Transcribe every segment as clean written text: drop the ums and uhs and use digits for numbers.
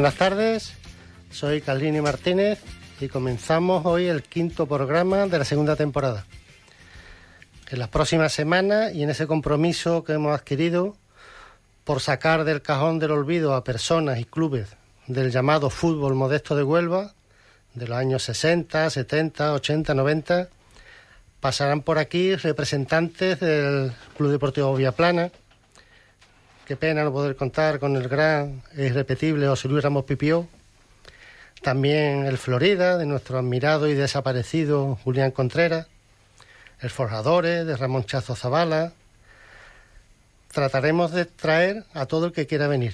Buenas tardes, soy Carlini Martínez y comenzamos hoy el 5º programa de la segunda temporada. En las próximas semanas y en ese compromiso que hemos adquirido por sacar del cajón del olvido a personas y clubes del llamado fútbol modesto de Huelva, de los años 60, 70, 80, 90, pasarán por aquí representantes del Club Deportivo Viaplana. Qué pena no poder contar con el gran e irrepetible José Luis Ramos Pipió. También el Florida, de nuestro admirado y desaparecido Julián Contreras. El Forjadores, de Ramón Chazo Zavala. Trataremos de traer a todo el que quiera venir.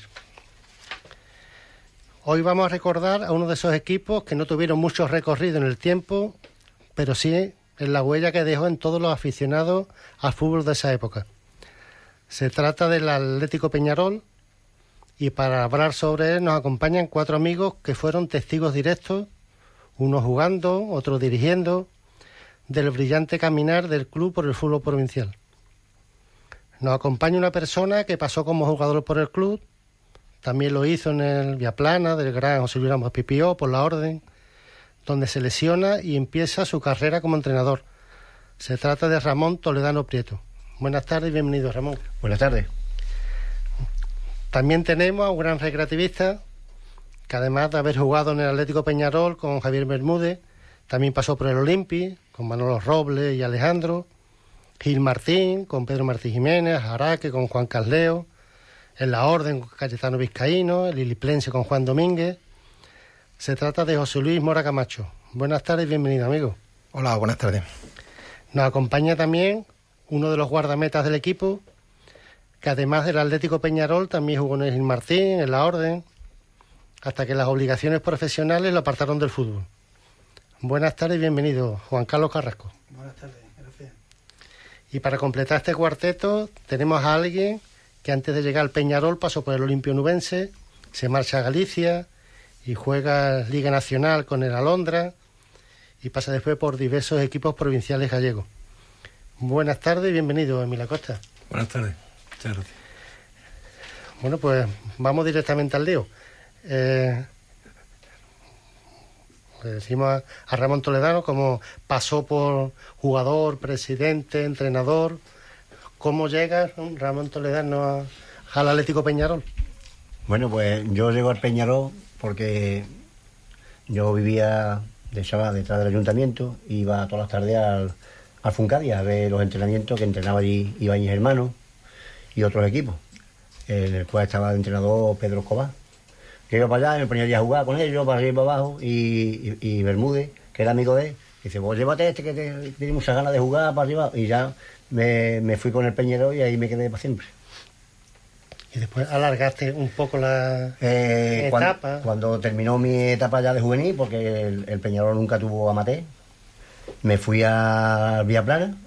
Hoy vamos a recordar a uno de esos equipos que no tuvieron mucho recorrido en el tiempo, pero sí en la huella que dejó en todos los aficionados al fútbol de esa época. Se trata del Atlético Peñarol y para hablar sobre él nos acompañan 4 amigos que fueron testigos directos, uno jugando, otro dirigiendo, del brillante caminar del club por el fútbol provincial. Nos acompaña una persona que pasó como jugador por el club, también lo hizo en el Viaplana del gran José Luis Ramos Pipió por la Orden, donde se lesiona y empieza su carrera como entrenador. Se trata de Ramón Toledano Prieto. Buenas tardes y bienvenido, Ramón. Buenas tardes. También tenemos a un gran recreativista que además de haber jugado en el Atlético Peñarol con Javier Bermúdez, también pasó por el Olympi con Manolo Robles y Alejandro, Gil Martín con Pedro Martí Jiménez, Araque con Juan Casleo, en la Orden con Cayetano Vizcaíno, el Iliplense con Juan Domínguez. Se trata de José Luis Mora Camacho. Buenas tardes y bienvenido, amigo. Hola, buenas tardes. Nos acompaña también uno de los guardametas del equipo, que además del Atlético Peñarol también jugó en el Gil Martín, en la Orden, hasta que las obligaciones profesionales lo apartaron del fútbol. Buenas tardes y bienvenido, Juan Carlos Carrasco. Buenas tardes, gracias. Y para completar este cuarteto tenemos a alguien que antes de llegar al Peñarol pasó por el Olimpio Nubense, se marcha a Galicia y juega Liga Nacional con el Alondra y pasa después por diversos equipos provinciales gallegos. Buenas tardes y bienvenido, Emilio Acosta. Buenas tardes, muchas gracias. Bueno, pues vamos directamente al lío. Le decimos a Ramón Toledano como pasó por jugador, presidente, entrenador. ¿Cómo llega Ramón Toledano al Atlético Peñarol? Bueno, pues yo llego al Peñarol porque yo vivía de chaval detrás del ayuntamiento, iba todas las tardes al Funcadia a ver los entrenamientos que entrenaba allí Ibáñez Hermano y otros equipos, en el cual estaba el entrenador Pedro Escobar. Que iba para allá y me ponía allí a jugar con ellos, para arriba y para abajo, y Bermúdez, que era amigo de él, dice, pues llévate que tiene muchas ganas de jugar para arriba, y ya me fui con el Peñarol y ahí me quedé para siempre. Y después alargaste un poco la etapa. Cuando terminó mi etapa ya de juvenil, porque el Peñarol nunca tuvo amateur, me fui a Viaplana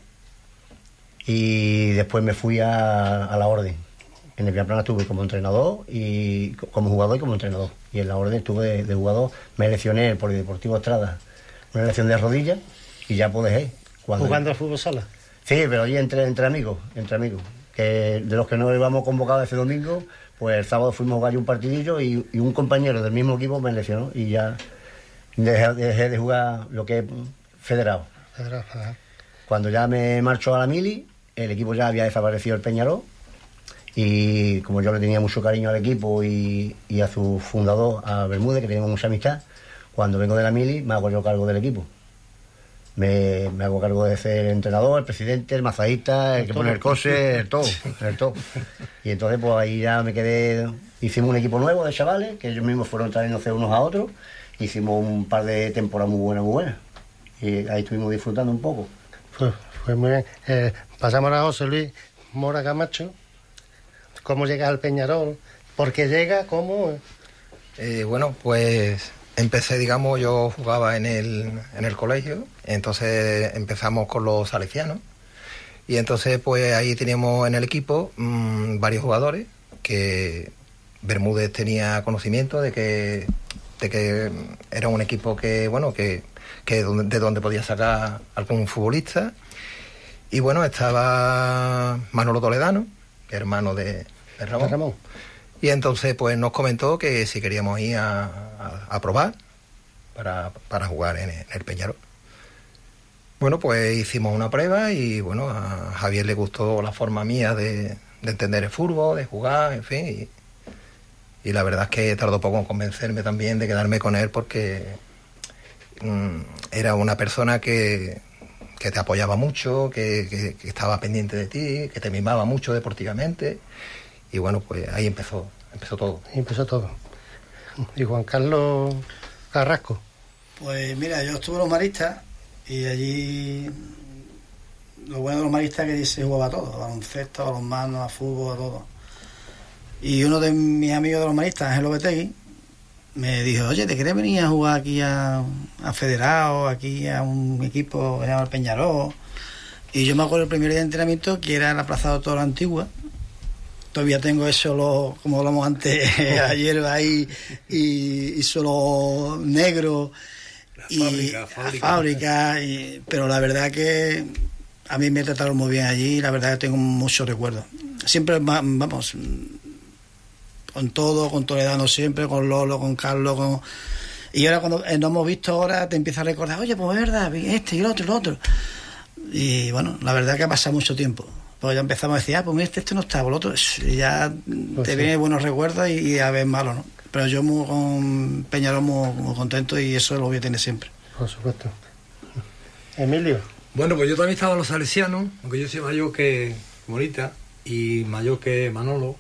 y después me fui a la Orden. En el Viaplana estuve como entrenador y como jugador y como entrenador. Y en la Orden estuve de jugador. Me lesioné el Polideportivo Estrada, una lesión de rodilla, y ya pues dejé. ¿Jugando al fútbol sala? Sí, pero allí entre amigos. Que de los que nos íbamos convocados ese domingo, pues el sábado fuimos a jugar un partidillo y un compañero del mismo equipo me lesionó y ya dejé de jugar lo que es federado. Ajá. Cuando ya me marcho a la mili, el equipo ya había desaparecido el Peñarol. Y como yo le tenía mucho cariño al equipo y a su fundador, a Bermúdez, que teníamos mucha amistad, cuando vengo de la mili me hago yo cargo del equipo. Me hago cargo de ser el entrenador, el presidente, el mazadista, el que pone el cose, el todo. Y entonces pues ahí ya me quedé, hicimos un equipo nuevo de chavales, que ellos mismos fueron trayéndose unos a otros, hicimos un par de temporadas muy buenas. Y ahí estuvimos disfrutando un poco. Fue muy bien. Pasamos a José Luis Mora Camacho. ¿Cómo llega al Peñarol? ¿Por qué llega? ¿Cómo? Bueno, pues empecé, digamos, yo jugaba en el colegio, entonces empezamos con los salesianos y entonces pues ahí teníamos en el equipo varios jugadores que Bermúdez tenía conocimiento de que era un equipo que bueno que de donde podía sacar algún futbolista. Y bueno, estaba Manolo Toledano, hermano de Ramón. Y entonces pues nos comentó que si queríamos ir a probar para jugar en el Peñarol. Bueno, pues hicimos una prueba y bueno, a Javier le gustó la forma mía de entender el fútbol, de jugar, en fin. Y la verdad es que tardó poco en convencerme también de quedarme con él porque era una persona que te apoyaba mucho, que estaba pendiente de ti, que te mimaba mucho deportivamente. Y bueno, pues ahí empezó todo. Empezó todo. ¿Y Juan Carlos Carrasco? Pues mira, yo estuve en los maristas y allí lo bueno de los maristas es que se jugaba a todo, a baloncesto, a los manos, a fútbol, a todo. Y uno de mis amigos de los maristas, Ángel Obetegui, me dijo, oye, ¿te quieres venir a jugar aquí a Federado, aquí a un equipo llamado el Peñarol? Y yo me acuerdo el primer día de entrenamiento que era en la Plaza de Toros Antigua. Todavía tengo eso, como hablamos antes, ayer ahí, y solo negro. Fábrica, pero la verdad que a mí me trataron muy bien allí y la verdad que tengo muchos recuerdos. Siempre, vamos, con todo, con Toledano siempre, con Lolo, con Carlos, y ahora cuando nos hemos visto ahora te empiezas a recordar, oye, pues es verdad, este y el otro. Y bueno, la verdad que ha pasado mucho tiempo. Pues ya empezamos a decir, pues mira, este no está, por el otro, y ya pues te vienen buenos recuerdos y a veces malos, ¿no? Pero yo con Peñarol muy contento y eso lo voy a tener siempre. Por supuesto. Emilio. Bueno, pues yo también estaba en los salesianos, aunque yo soy mayor que Morita y mayor que Manolo.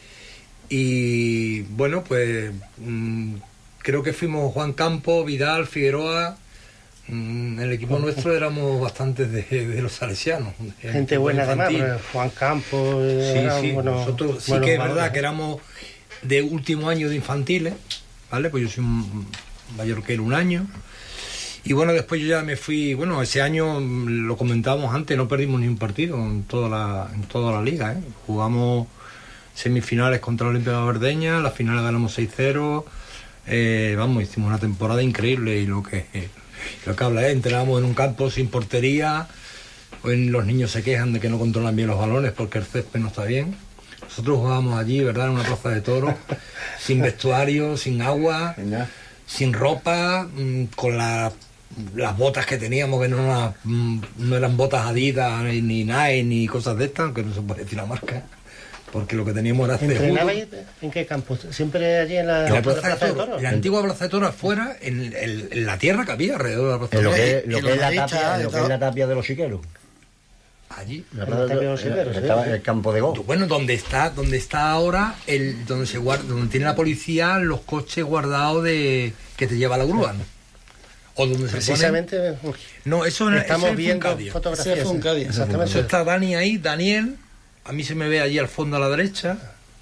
Y bueno, pues creo que fuimos Juan Campos, Vidal, Figueroa. El equipo nuestro éramos bastantes de los salesianos. Gente buena además, Juan Campos. Sí, nosotros sí que es verdad que éramos de último año de infantiles, ¿vale? Pues yo soy mayor que él un año. Y bueno, después yo ya me fui, bueno, ese año, lo comentábamos antes, no perdimos ni un partido en toda la liga, ¿eh? Jugamos semifinales contra la Olimpia de Verdeña, la final ganamos 6-0, hicimos una temporada increíble y lo que habla es, entrenábamos en un campo sin portería, hoy los niños se quejan de que no controlan bien los balones porque el césped no está bien. Nosotros jugábamos allí, ¿verdad?, en una plaza de toros, sin vestuario, sin agua, sin ropa, con las botas que teníamos, que no eran botas Adidas, ni Nike, ni cosas de estas, aunque no se puede decir la marca, porque lo que teníamos era cejudo. ¿Entrenabais en qué campo? ¿Siempre allí en la plaza de toros? La antigua plaza de toros afuera, en la tierra que había alrededor de la plaza de toros. Lo que es la tapia de los Siqueros. Allí, estaba el campo de golf. Bueno, donde está ahora donde tiene la policía los coches guardados que te lleva la grúa, ¿no? O donde precisamente no, eso estamos viendo fotografías. Exactamente. Eso está Daniel, a mí se me ve allí al fondo a la derecha,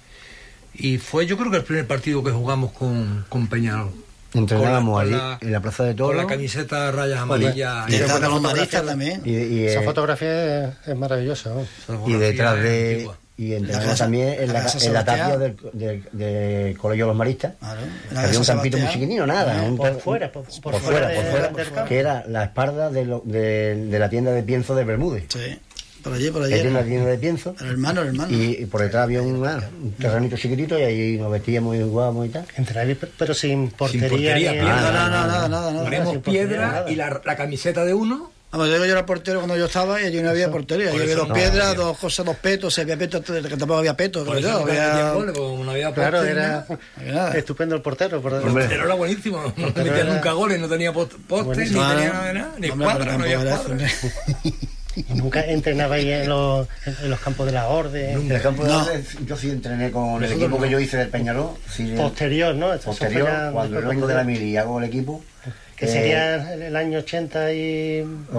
y fue yo creo que el primer partido que jugamos con Peñarol. Entrenábamos allí en la plaza de toros con la camiseta de rayas amarillas y está con los maristas también esa fotografía es maravillosa, ¿no? Y detrás de y entrenamos también en la tapia del Colegio de los Maristas. Había un campito muy chiquitino, nada, por fuera, que era la espalda de la tienda de pienso de Bermúdez. Sí. Por allí. Era una tienda de pienso. El hermano. Y por detrás había un terrenito chiquitito y ahí nos vestíamos y jugábamos y tal. Entrar, pero sin portería. Nada. Ponemos piedra y la camiseta de uno. Vamos, yo era portero cuando yo estaba y allí no había portería. Allí había dos piedras, dos cosas, dos petos. Si había petos, que tampoco había petos. Por eso no había claro, era estupendo el portero. El portero era buenísimo. No metía nunca goles, no tenía postes, ni tenía nada, ni cuadra, no había cuadra. ¿Y nunca entrenabais en los campos de la Orden? En el campo de la Orden yo sí entrené con el equipo que yo hice del Peñarol. Sí, posterior, ¿no? Posterior, cuando yo vengo de la mili y hago el equipo. Que sería el año 82,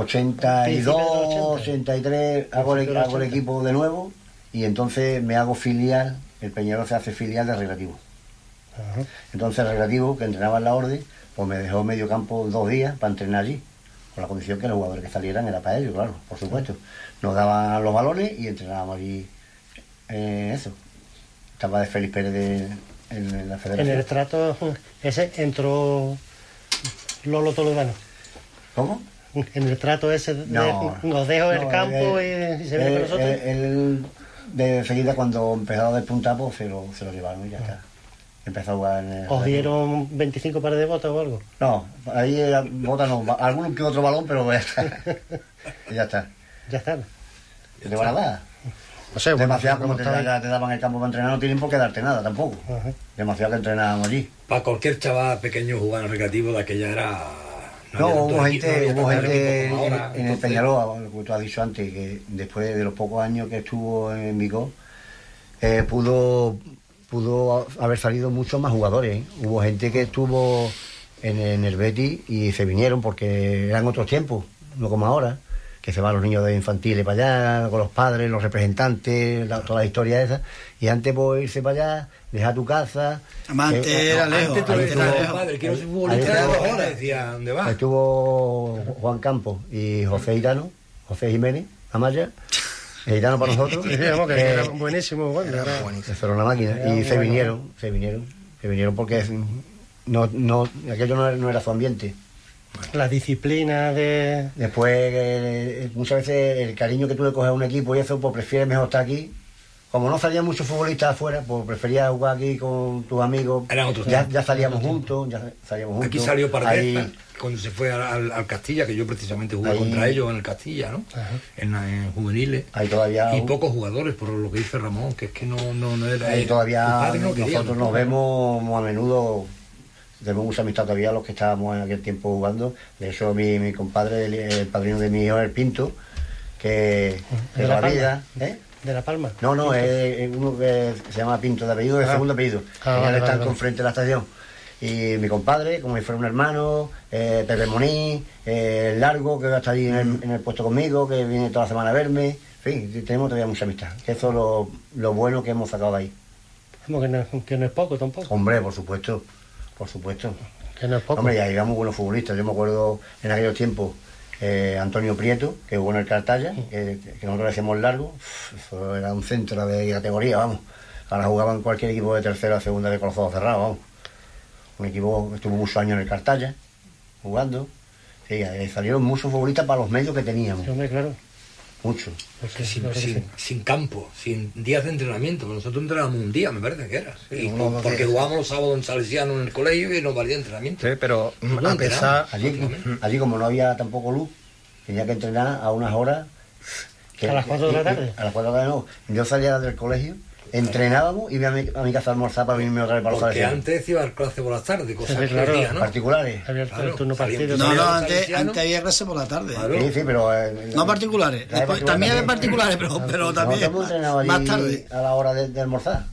83, hago el equipo de nuevo y entonces me hago filial, el Peñarol se hace filial de Recreativo. Uh-huh. Entonces el Recreativo, que entrenaba en la Orden, pues me dejó medio campo 2 días para entrenar allí. Con la condición que los jugadores que salieran era para ellos, claro, por supuesto. Nos daban los balones y entrenábamos allí eso. Estaba de Félix Pérez en la federación. En el estrato ese entró Lolo Toledano. ¿Cómo? En el trato ese nos dejo el campo y se viene con nosotros. de seguida cuando empezaba a despuntar, pues se lo llevaron y ya está. Empezó a jugar en el... ¿Os dieron 25 pares de botas o algo? No, ahí botas no, algún que otro balón, pero ya está. Ya está. Ya está. ¿Qué te van a dar? No sé, demasiado como te daban el campo para entrenar, no tienen por qué darte nada tampoco. Demasiado que entrenábamos allí. Para cualquier chaval pequeño jugar en recreativo de aquella era... No, hubo gente en el Peñarol, como tú has dicho antes, que después de los pocos años que estuvo en Vigo, pudo haber salido muchos más jugadores, ¿eh? Hubo gente que estuvo en el Betis y se vinieron porque eran otros tiempos, no como ahora, que se van los niños de infantiles para allá, con los padres, los representantes, toda la historia esa, y antes por irse para allá, dejar tu casa... Además, antes era lejos. Padre, quiero ser futbolista ahora, decía, ¿dónde va? Estuvo Juan Campos y José Irano, José Jiménez, Amaya, Irano para nosotros. Sí, vamos, que era buenísimo. Bueno, eso era una máquina. Y se vinieron porque aquello no era su ambiente. La disciplina de... Después, muchas veces el cariño que tú le coges a un equipo y eso, pues prefieres mejor estar aquí. Como no salían muchos futbolistas afuera, pues preferías jugar aquí con tus amigos. Ya salíamos juntos, Aquí salió Pardeza, cuando se fue al Castilla, que yo precisamente jugué contra ellos en el Castilla, ¿no? En juveniles. Ahí todavía... Y pocos jugadores, por lo que dice Ramón, que es que no era... Ahí todavía nosotros nos vemos a menudo... Tenemos mucha amistad todavía los que estábamos en aquel tiempo jugando. De hecho, mi compadre, el padrino de mi hijo, el Pinto, que de la vida... ¿De La Palma? No, es uno que se llama Pinto de apellido, de segundo apellido. Ellos están con frente a la estación. Y mi compadre, como si fuera un hermano, Pepe Moniz, el Largo, que va a estar ahí en el puesto conmigo, que viene toda la semana a verme. En fin, tenemos todavía mucha amistad. Que eso es lo bueno que hemos sacado de ahí. Que no es poco tampoco. Hombre, por supuesto. Por supuesto. Que no es poco. Hombre, ya íbamos buenos futbolistas. Yo me acuerdo en aquellos tiempos, Antonio Prieto, que jugó en el Cartaya, que nosotros le decíamos Largo. Eso era un centro de categoría, vamos. Ahora jugaban cualquier equipo de tercera o segunda de con los ojos cerrados, vamos. Un equipo que estuvo muchos años en el Cartaya, jugando. Sí, salieron muchos futbolistas para los medios que teníamos. Sí, hombre, claro. Mucho. Porque sin campo, sin días de entrenamiento. Nosotros entrenábamos un día, me parece que era. Sí, porque jugábamos los sábados en Salesiano en el colegio y nos valía entrenamiento. Sí, pero a pesar... Allí como no había tampoco luz, tenía que entrenar a unas horas... ¿A las 4 de la tarde? A las 4 de la tarde no. Yo salía del colegio, entrenábamos y iba a mi casa a almorzar para venirme otra vez para los Porque Salesianos. Antes iba a clase por la tarde, cosas sí, claro, día, ¿no? Particulares. Había el turno partido. No, antes había clase por la tarde. Claro. Sí, pero... no particulares. También había particulares, pero también más tarde. A la hora de almorzar.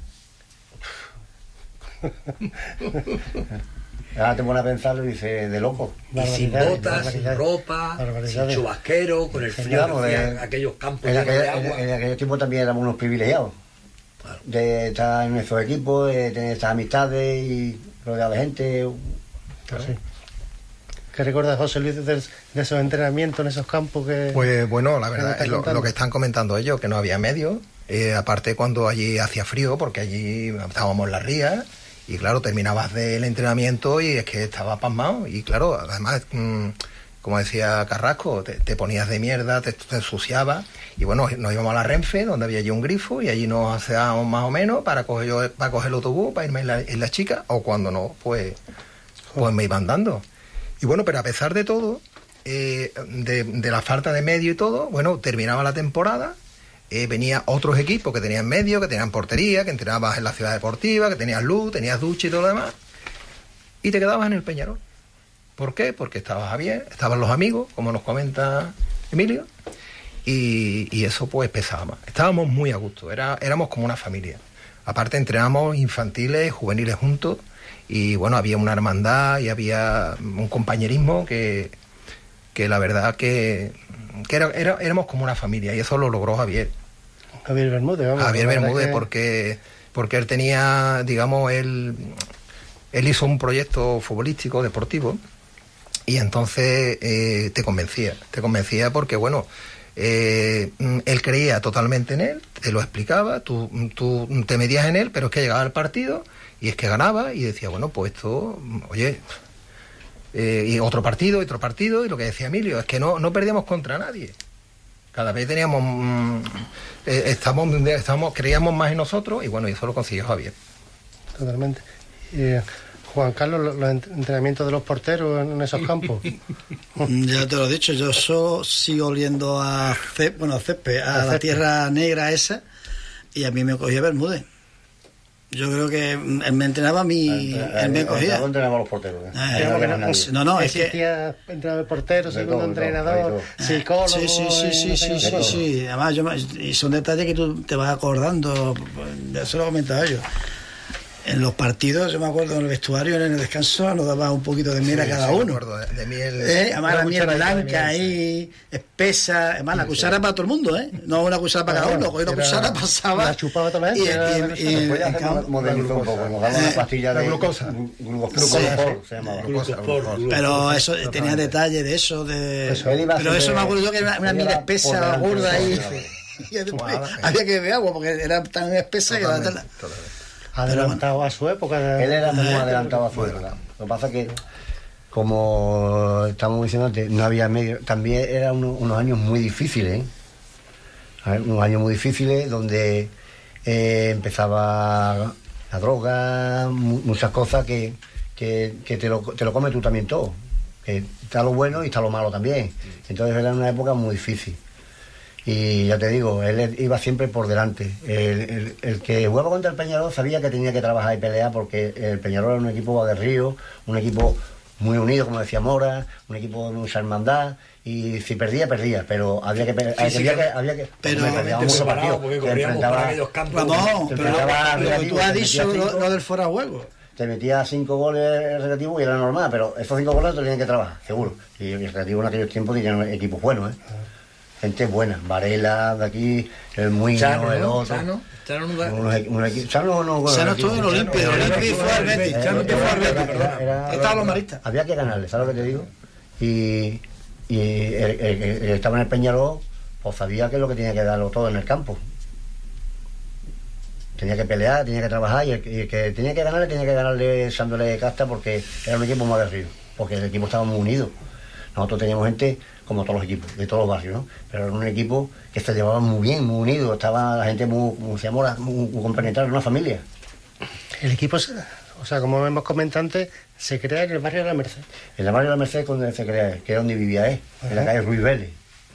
Ahora te pones a pensarlo y dices, de loco. Y sin botas, sin ropa, sin chubasquero, con el frío de aquellos campos llenos de agua. En aquel tiempo también éramos unos privilegiados. Claro. De estar en nuestros equipos, de tener estas amistades y rodeado de gente. Claro. Sí. ¿Qué recuerdas, José Luis, de esos entrenamientos en esos campos que...? Pues bueno, la verdad es lo que están comentando ellos, que no había medios. Aparte cuando allí hacía frío, porque allí estábamos en la ría, y claro, terminabas del entrenamiento y es que estabas pasmado. Y claro, además, como decía Carrasco, te ponías de mierda, te ensuciabas. Y bueno, nos íbamos a la Renfe, donde había allí un grifo, y allí nos aseábamos más o menos para coger el autobús, para irme en la chica, o cuando no, pues me iban dando. Y bueno, pero a pesar de todo, de la falta de medio y todo, bueno, terminaba la temporada, venían otros equipos que tenían medio, que tenían portería, que entrenabas en la ciudad deportiva, que tenías luz, tenías ducha y todo lo demás, y te quedabas en el Peñarol. ¿Por qué? Porque estabas bien, estaban los amigos, como nos comenta Emilio, y eso pues pesaba más. Estábamos muy a gusto, éramos como una familia. Aparte entrenábamos infantiles, juveniles juntos, y bueno, había una hermandad y había un compañerismo que la verdad que éramos como una familia, y eso lo logró Javier Bermúdez, vamos. Javier Bermúdez, porque él tenía, digamos, él hizo un proyecto futbolístico, deportivo, y entonces te convencía porque, bueno, él creía totalmente en él, te lo explicaba, tú te medías en él, pero es que llegaba al partido y es que ganaba y decía, bueno, pues esto, oye, y otro partido, y lo que decía Emilio, es que no perdíamos contra nadie. Cada vez teníamos, creíamos más en nosotros y bueno, y eso lo consiguió Javier. Totalmente. Juan Carlos, los entrenamientos de los porteros en esos campos. Ya te lo he dicho, yo sigo oliendo a césped, a la tierra negra esa, y a mí me cogía Bermúdez. Yo creo que él me entrenaba a mí, él me cogía. Entrenaba a los porteros. No, es que existía entrenador de portero, segundo entrenador, psicólogo. Sí. Además, y son detalles que tú te vas acordando. Ya se lo he comentado yo. En los partidos, yo me acuerdo en el vestuario, en el descanso, nos daba un poquito de miel a cada uno. Me acuerdo de miel. Además, la miel blanca ahí, espesa. Además, la cuchara para todo el mundo, ¿eh? No una cuchara para cada uno. Cogía una cuchara, pasaba. La chupaba toda la gente. Y modernizó un poco. Nos daba una pastilla de glucosa. Glucospor se llamaba. Pero eso tenía detalle de eso. Pero eso me acuerdo yo que era una miel espesa, gorda ahí. Había que beber agua porque era tan espesa que la tela. Adelantado a su época. Él era muy adelantado a su época. Lo que pasa es que, como estamos diciendo antes, no había medio. También eran unos años muy difíciles, unos años muy difíciles donde empezaba la droga, muchas cosas que te lo comes tú también todo. Que está lo bueno y está lo malo también. Entonces era una época muy difícil. Y ya te digo, él iba siempre por delante. El que jugaba contra el Peñarol sabía que tenía que trabajar y pelear porque el Peñarol era un equipo de río, un equipo muy unido, como decía Mora, un equipo de mucha hermandad, y si perdía, pero había que pero mucho partido porque corríamos para aquellos campos. Pero tú has dicho lo del fuera de juego. Te metía 5 goles relativos y era normal, pero esos 5 goles te tenían que trabajar, seguro. Y el relativo en aquellos tiempos tenían equipos buenos, gente buena, Varela de aquí, el Muino, Chano, el otro. Chano estuvo en Olimpia, fue al Betis. Chano fue al Betis, estaban los maristas. Había que ganarle, ¿sabes lo que te digo? Y el que estaba en el Peñarol, pues sabía que es lo que tenía que darlo todo en el campo. Tenía que pelear, tenía que trabajar, y el que tenía que ganarle echándole casta porque era un equipo más de río, porque el equipo estaba muy unido. Nosotros teníamos gente como todos los equipos, de todos los barrios, ¿no? Pero era un equipo que se llevaba muy bien, muy unido, estaba la gente muy compenetrada, una familia. El equipo, o sea, como hemos comentado antes, se crea en el barrio de la Merced. En el barrio de la Merced es donde se crea, que es donde vivía en la calle Ruiz Vélez.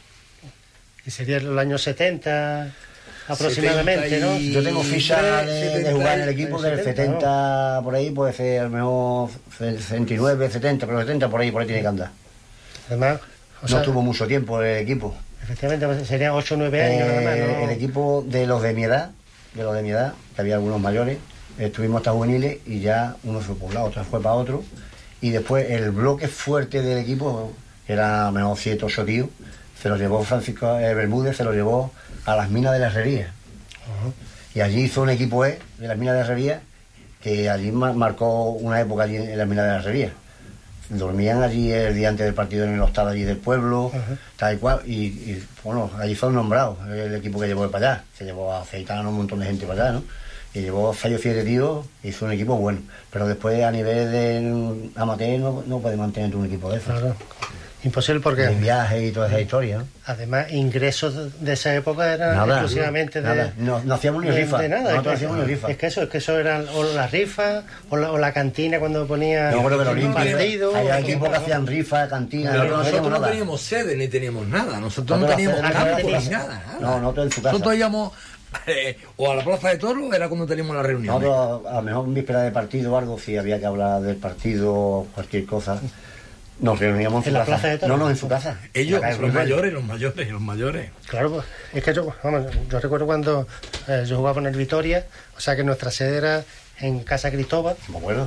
Y sería en los años 70 aproximadamente, ¿no? Yo tengo ficha de jugar en el equipo del 70, por ahí, puede ser a lo mejor 69, 70, pero 70 por ahí tiene que andar. Además, no tuvo mucho tiempo el equipo. Efectivamente, serían 8 o 9 años nada más, ¿no? El equipo de los de mi edad, que había algunos mayores, estuvimos hasta juveniles y ya uno fue por un lado, otro fue para otro. Y después el bloque fuerte del equipo, que era a lo mejor 7 o 8 tíos, se lo llevó Francisco Bermúdez, se lo llevó a las minas de la Herrería. Y allí hizo un equipo de las minas de la Herrería, que allí marcó una época allí en las minas de la Herrería. Dormían allí el día antes del partido en el hostal allí del pueblo, tal y cual, y bueno, allí fueron nombrados el equipo que llevó para allá. Se llevó a Aceitano, un montón de gente para allá, ¿no? Y llevó 6 o 7 tíos, hizo un equipo bueno. Pero después a nivel de amateur no puede mantener un equipo de eso. Claro. Imposible porque... En viajes y toda esa historia, ¿no? Además, ingresos de esa época eran exclusivamente de... No hacíamos ni rifa. De nada. No hacíamos ni rifa. Es que eso eran o las rifas o la cantina cuando ponía... Yo creo que los partidos... Había equipos que hacían rifa, cantina... Pero nosotros no teníamos sede ni teníamos nada. Nosotros no teníamos campo ni nada. No en su casa. Nosotros íbamos... o a la plaza de toros era cuando teníamos la reunión. Nosotros, a lo mejor en víspera de partido o algo, si había que hablar del partido o cualquier cosa... Nos reuníamos en su casa. No, en su casa. Ellos, los mayores. Claro, pues, es que yo recuerdo cuando yo jugaba en el Vitoria, o sea que nuestra sede era en Casa Cristóbal. Me acuerdo.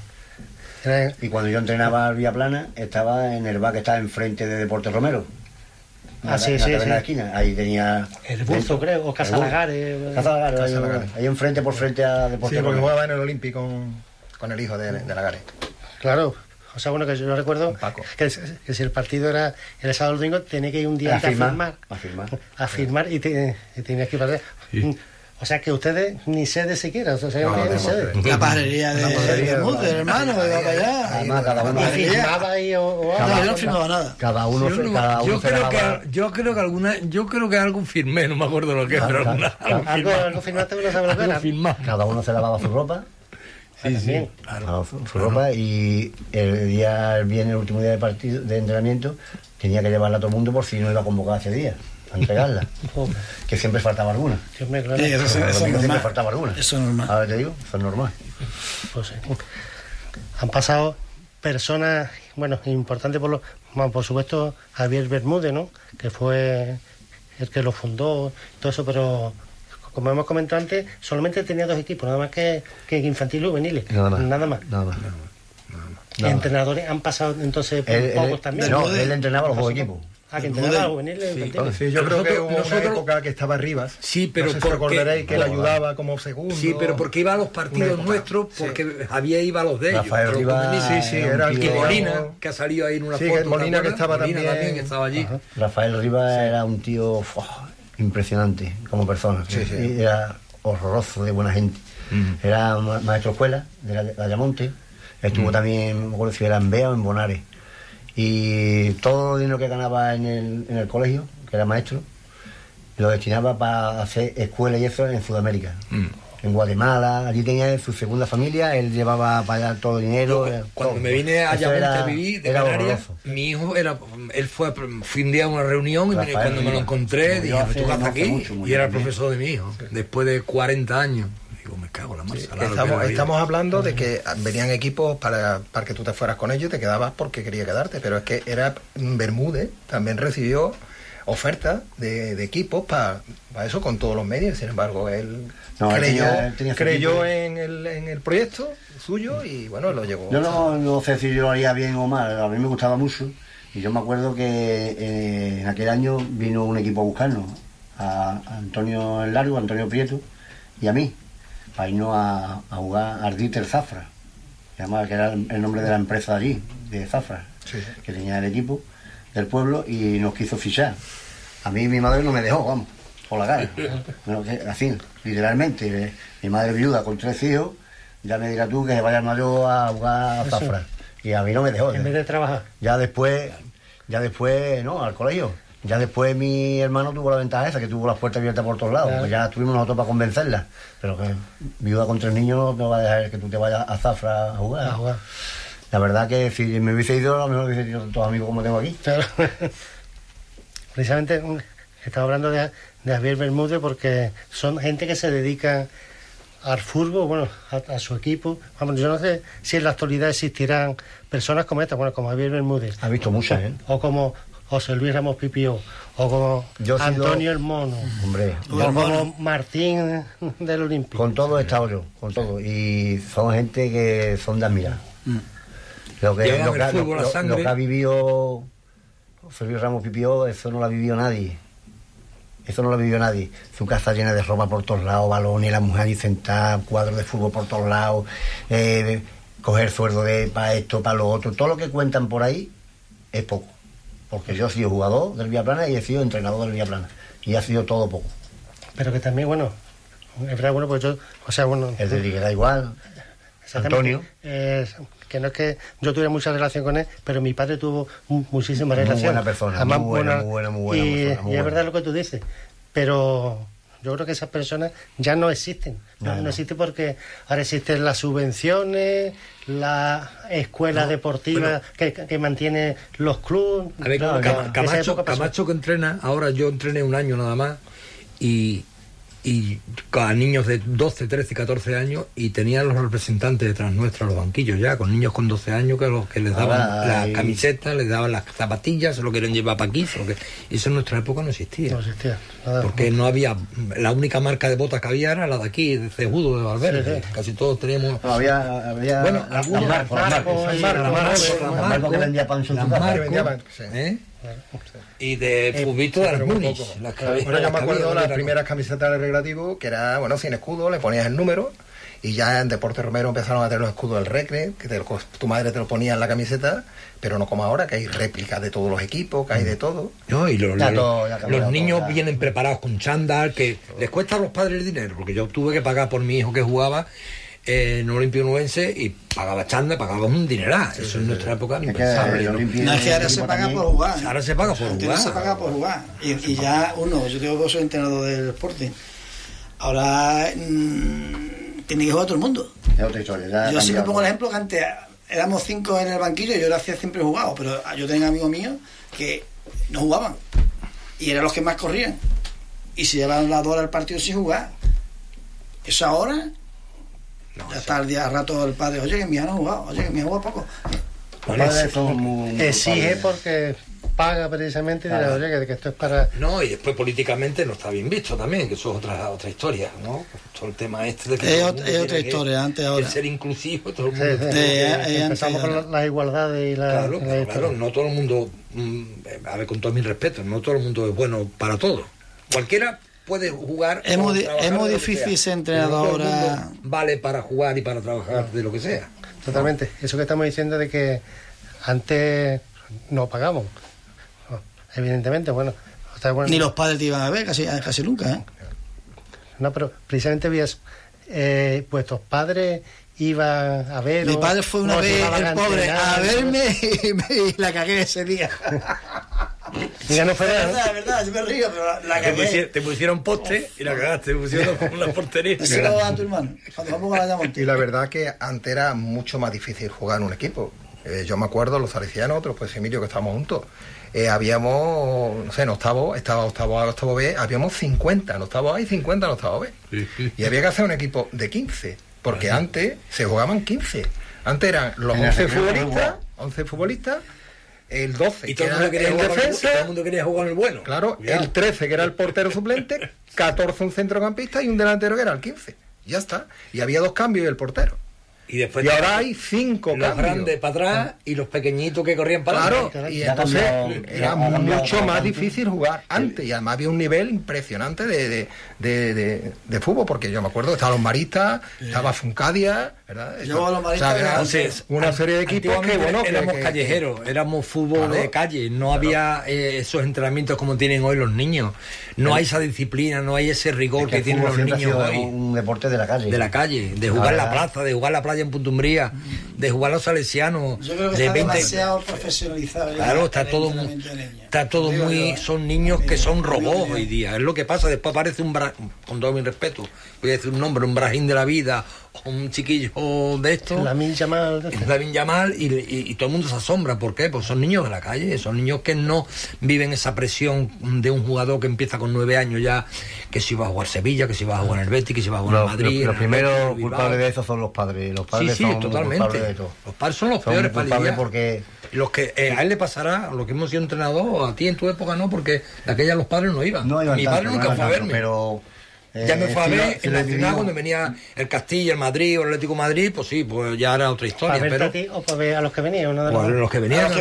Y cuando yo entrenaba al Villaplana, estaba en el bar que estaba enfrente de Deportes Romero. Sí. En la esquina. Ahí tenía... El Buzo, creo, o Casa Lagares. Ahí enfrente por frente a Deportes Romero. Sí, porque jugaba en el Olímpico con el hijo de Lagares. Claro. O sea, bueno, que yo recuerdo que si el partido era el sábado o el domingo, tenía que ir un día antes a firmar y tenías que ir para allá. Sí. O sea que ustedes ni sede siquiera, o sea, No, ni sede. La pajarería de Mute, hermano, de va para allá. Además, cada uno, ¿Y firmaba ahí o No, yo no firmaba nada. cada uno se lavaba. Yo creo que algo firmé, no me acuerdo lo que era, pero algo firmaste que no sabes lo que era. firmado. Cada uno se lavaba su ropa. Sí, sí. Lavaba su ropa, y el último día de partido, de entrenamiento, tenía que llevarla a todo el mundo por si no iba a convocar ese día, a entregarla. Joder. Que siempre faltaba alguna. Dios mío, claro. Sí, eso es Siempre normal. faltaba alguna. Eso es normal. Ahora te digo, eso es normal. Pues sí. Han pasado personas, bueno, importantes por supuesto, Javier Bermúdez, ¿no? Que fue el que lo fundó, todo eso, pero como hemos comentado antes, solamente tenía 2 equipos, nada más que infantil y juveniles. Nada más. Nada más. Nada más. Entrenadores han pasado entonces pocos también. No, él entrenaba los 2 equipos. Que entrenaba a juveniles y infantiles. Sí, yo creo que hubo una nosotros- época que estaba Rivas. Sí, pero no sé si porque- recordaréis que él ayudaba como segundo. Sí, pero porque iba a los partidos Una época. nuestros, porque Javier iba a los de ellos. Rafael Los Rivas, juveniles. sí, era el Y que Molina, digamos- que ha salido ahí en una Sí, foto. que Molina ¿te que acuerdas? estaba Molina también- que estaba allí. Rafael Rivas era un tío impresionante como persona. Sí, sí. Y era horroroso de buena gente. Era maestro de escuela de Ayamonte. Estuvo también, me acuerdo si era en Bea o en Bonares. Y todo el dinero que ganaba en el colegio, que era maestro, lo destinaba para hacer escuela y eso en Sudamérica. En Guatemala, allí tenía su segunda familia, él llevaba para allá todo el dinero. Cuando todo. me vine a Eso Ayamonte era- a vivir de era Canarias, horroroso. mi hijo él fue un día a una reunión y Rafael cuando me lo Rivas. encontré Murió dije, hace- ¿tú qué haces no hace aquí? mucho, murió Y era el también. profesor de mi hijo, después de 40 años. Digo, me cago en la masa. Estamos hablando de que venían equipos para que tú te fueras con ellos y te quedabas porque quería quedarte, pero es que era Bermúdez, también recibió ofertas de equipos para eso con todos los medios. Sin embargo, él No, él tenía su creyó equipo. en el proyecto suyo y bueno, lo llevó. Yo no sé si yo lo haría bien o mal, a mí me gustaba mucho. Y yo me acuerdo que en aquel año vino un equipo a buscarnos, a Antonio El Largo, a Antonio Prieto y a mí, para irnos a jugar a Arditer Zafra, que era el nombre de la empresa de allí, de Zafra, Sí. que tenía el equipo del pueblo, y nos quiso fichar. A mí mi madre no me dejó, vamos, por la cara. Bueno, así, literalmente. Mi madre viuda con 3 hijos, ya me dirás tú que vaya yo a jugar a Eso. Zafra. Y a mí no me dejó. En vez de trabajar. Ya después, no, al colegio. Ya después mi hermano tuvo la ventaja esa, que tuvo las puertas abiertas por todos lados. Claro. Pues ya estuvimos nosotros para convencerla. Pero que viuda con 3 niños no va a dejar que tú te vayas a Zafra a jugar. A jugar. La verdad que si me hubiese ido, a lo mejor hubiese ido todos amigos como tengo aquí. Claro. Precisamente estaba hablando de Javier Bermúdez porque son gente que se dedica al fútbol, bueno, a su equipo. Vamos, yo no sé si en la actualidad existirán personas como esta, bueno, como Javier Bermúdez, Ha visto muchas, ¿eh? o como José Luis Ramos Pipío, o como Yo he sido- Antonio El Mono, Hombre, o como Martín del Olímpico. con todo he estado yo, con todo. Y son gente que son de admirar. Lo que, Llevan lo que el ha- fútbol a lo- sangre. lo que ha vivido José Luis Ramos Pipío, eso no lo ha vivido nadie. Eso no lo ha vivido nadie. Su casa llena de ropa por todos lados, balones, la mujer ahí sentada, cuadros de fútbol por todos lados, coger sueldo para esto, para lo otro. Todo lo que cuentan por ahí es poco. Porque yo he sido jugador del Villaplana y he sido entrenador del Villaplana. Y ha sido todo poco. Pero que también, bueno, es verdad, bueno, pues yo, o sea, bueno... Es decir, que da igual. Exactamente. Antonio. Que no es que yo tuviera mucha relación con él, pero mi padre tuvo muchísima Muy relación. buena persona, Además, muy buena persona, muy y buena. es verdad lo que tú dices, pero yo creo que esas personas ya no existen. No existen porque ahora existen las subvenciones, la escuela deportiva que mantiene los clubes. A ver, Claro, esa Camacho, época pasó. Camacho que entrena, ahora yo entrené un año nada más y a niños de 12, 13 y 14 años y tenían los representantes detrás nuestros, los banquillos ya, con niños con 12 años que les daban Ahora hay- las camisetas, les daban las zapatillas, se lo quieren llevar para aquí, eso en nuestra época no existía. No existía. Nada. Porque no había, la única marca de botas que había era la de aquí, de Cejudo, de Valverde. Sí, sí. Casi todos teníamos. No, había Bueno, las algunos- Marcos, las Marcos. Las Las Marcos que vendía pan en su las casa. Marcos, vendían, sí. ¿eh? Y de fubito de las pero muy Múnich. poco. Las que había- Bueno, yo las me que acuerdo había, las era- primeras camisetas del recreativo, que era, bueno, sin escudo, le ponías el número Y ya en Deporte Romero empezaron a tener los escudos del Recre, que tu madre te lo ponía en la camiseta, pero no como ahora, que hay réplicas de todos los equipos, que hay de todo. No, y los niños todo, vienen preparados con chándal, que les cuesta a los padres el dinero, porque yo tuve que pagar por mi hijo que jugaba en Olimpia Onubense y pagaba chándal, pagaba un dineral. Eso en nuestra época ni impensable. No, es que ahora se paga por jugar. Ahora se paga por jugar. Se paga por jugar. Y ya yo soy entrenador del Sporting. Ahora tiene que jugar todo el mundo. Es otra historia. Yo siempre pongo el ejemplo que antes éramos 5 en el banquillo y yo lo hacía siempre jugado, pero yo tenía amigos míos que no jugaban y eran los que más corrían y se llevaban las 2 horas al partido sin jugar. Eso ahora ya está el día a rato el padre, oye que mi hija no ha jugado, oye que mi hija juega poco. Exige porque paga precisamente y dirá, oye, que esto es para... No, y después políticamente no está bien visto también, que eso es otra historia, ¿no? Todo el tema de que... Es otra historia, antes ahora. El ser inclusivo, todo el mundo... Empezamos con la igualdad y la... Claro, no todo el mundo... a ver, con todo mi respeto, no todo el mundo es bueno para todo. Cualquiera puede jugar... Es muy difícil ser entrenador ahora... Vale para jugar y para trabajar de lo que sea. Totalmente. Eso que estamos diciendo de que antes no pagamos. Evidentemente, bueno. Ni los padres te iban a ver casi nunca, ¿eh? No, pero precisamente vuestros padres iban a ver... Mi padre fue una vez, el pobre, a verme y la cagué ese día. Ya no fue nada. Verdad, yo me río, pero la cagué. Te pusieron poste y la cagaste, te pusieron una portería. Eso lo a tu hermano, cuando vamos a la Monte. Y la verdad que antes era mucho más difícil jugar en un equipo. Yo me acuerdo, los salesianos, otros, pues Emilio, que estábamos juntos. Habíamos, no sé, en octavo, estaba octavo A, octavo B, habíamos 50 en octavo A y 50 en octavo B. Y había que hacer un equipo de 15, porque antes se jugaban 15. Antes eran los 11 futbolistas, el 12 y todo que el mundo era quería el jugar defensa, todo el mundo quería jugar en el bueno. Claro, Cuidado. el 13 que era el portero suplente, 14 un centrocampista y un delantero que era el 15. Ya está. Y había 2 cambios y el portero. Y ahora hay 5 los cambios. grandes para atrás y los pequeñitos que corrían para Claro, atrás. y entonces era mucho más difícil jugar antes, y además había un nivel impresionante de fútbol, porque yo me acuerdo que estaban los maristas, estaba Funcadia, ¿verdad? Los maristas entonces, una serie de equipos que, bueno, éramos callejeros, éramos fútbol de calle, no había esos entrenamientos como tienen hoy los niños, no hay esa disciplina, no hay ese rigor que tienen los niños hoy. Un deporte de la calle. De la calle, de jugar en la plaza, de jugar en la playa en Punta Umbría, de jugar los salesianos. Yo creo que de está 20... demasiado profesionalizado. Claro, está todo muy... Son niños que son robots hoy día, es lo que pasa. Después aparece con todo mi respeto, voy a decir un nombre, un Brahim de la vida, o un chiquillo de esto, Lamine Yamal, y todo el mundo se asombra. ¿Por qué? Pues son niños de la calle, son niños que no viven esa presión de un jugador que empieza con 9 años ya, que si va a jugar Sevilla, que si va a jugar en el Betis, que si va a jugar en Madrid. Los primeros culpables de eso son los padres. Los padres son totalmente. culpables de todo. Los padres son los peores culpables porque... Los que a él le pasará, lo que hemos sido entrenador, a ti en tu época no, porque de aquella los padres no iban. Mi padre nunca fue a verme. Pero... ya me fue a ver en la ciudad cuando venía el Castilla, el Madrid o el Atlético de Madrid, pues sí, pues ya era otra historia. ¿Para pero a ti o para ver a los que venían? Los que venían.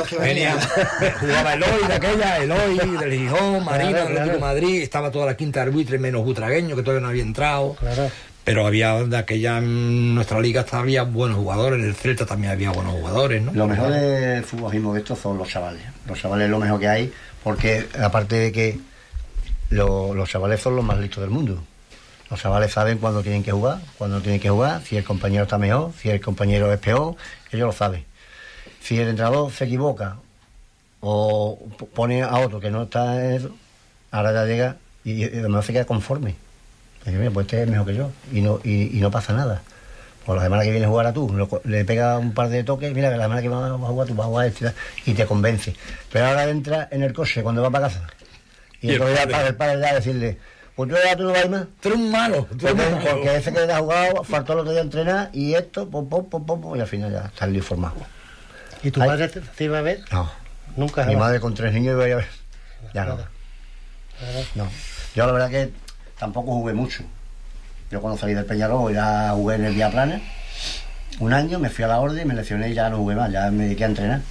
Jugaba Eloy de aquella, Eloy del Gijón, Marina, del Atlético de Madrid, estaba toda la quinta de arbitre menos Butragueño, que todavía no había entrado. Claro. Pero había de aquella, en nuestra liga había buenos jugadores, en el Celta también había buenos jugadores, ¿no? Lo mejor del futbolismo de estos son los chavales. Los chavales es lo mejor que hay, porque aparte de que los chavales son los más listos del mundo. Los chavales saben cuándo tienen que jugar, cuándo no tienen que jugar, si el compañero está mejor, si el compañero es peor, ellos lo saben. Si el entrenador se equivoca o pone a otro que no está en eso, ahora ya llega y además se queda conforme. Dice, mira, pues este es mejor que yo y no pasa nada. Pues la semana que viene jugar a tú, le pega un par de toques, mira que la semana que vas a jugar tú vas a jugar este, y te convence. Pero ahora entra en el coche cuando va para casa y entonces ya el padre ya decirle, pues tú no vas más. Tú eres un malo. Porque ese que te ha jugado faltó el otro día a entrenar y esto, y al final ya está el lío formado. ¿Y tu padre te iba a ver? No. Nunca. Mi madre con 3 niños iba a ir a ver. Ya no. No. Yo la verdad que tampoco jugué mucho. Yo cuando salí del Peñarol ya jugué en el Viaplana un año, me fui a la orden, me lesioné y ya no jugué más, ya me dediqué a entrenar.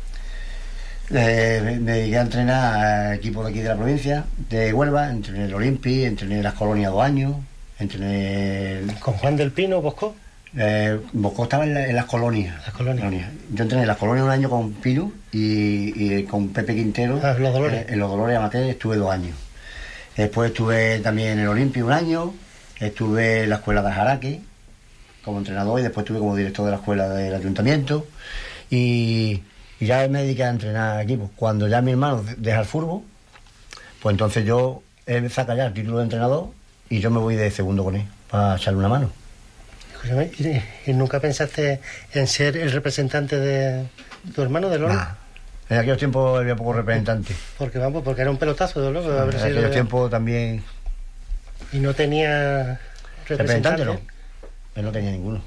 Me dediqué a entrenar a equipos de aquí de la provincia, de Huelva, entrené en el Olimpi, entrené en las colonias 2 años, Entrené... ¿Con Juan del Pino, Bosco? Bosco estaba en las colonias. Las colonias. Yo entrené en las colonias un año con Pino y con Pepe Quintero. Los Dolores. En los Dolores Amateur estuve 2 años. Después estuve también en el Olimpia un año. Estuve en la escuela de Jaraque como entrenador y después estuve como director de la escuela del ayuntamiento. Y ya me dediqué a entrenar equipos. Cuando ya mi hermano deja el fútbol, pues entonces él me saca ya el título de entrenador y yo me voy de segundo con él para echarle una mano. ¿Y nunca pensaste en ser el representante de tu hermano, de Lolo? Nah. En aquellos tiempos había pocos representantes. Porque era un pelotazo de Lolo. En aquellos tiempos también... ¿Y no tenía representante? No. Él no tenía ninguno.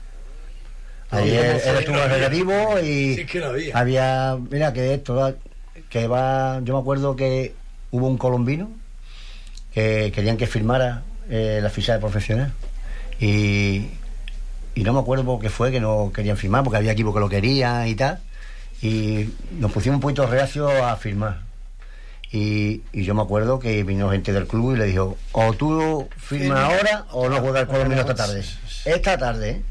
Ahí él estuvo en el recreativo y sí, que lo había... Mira, que esto... Yo me acuerdo que hubo un colombino que querían que firmara la ficha de profesional. Y no me acuerdo por qué fue que no querían firmar, porque había equipos que lo querían y tal. Y nos pusimos un poquito reacios a firmar. Y yo me acuerdo que vino gente del club y le dijo: o tú firmas ahora o no juegas el colombino esta tarde. Esta tarde, ¿eh?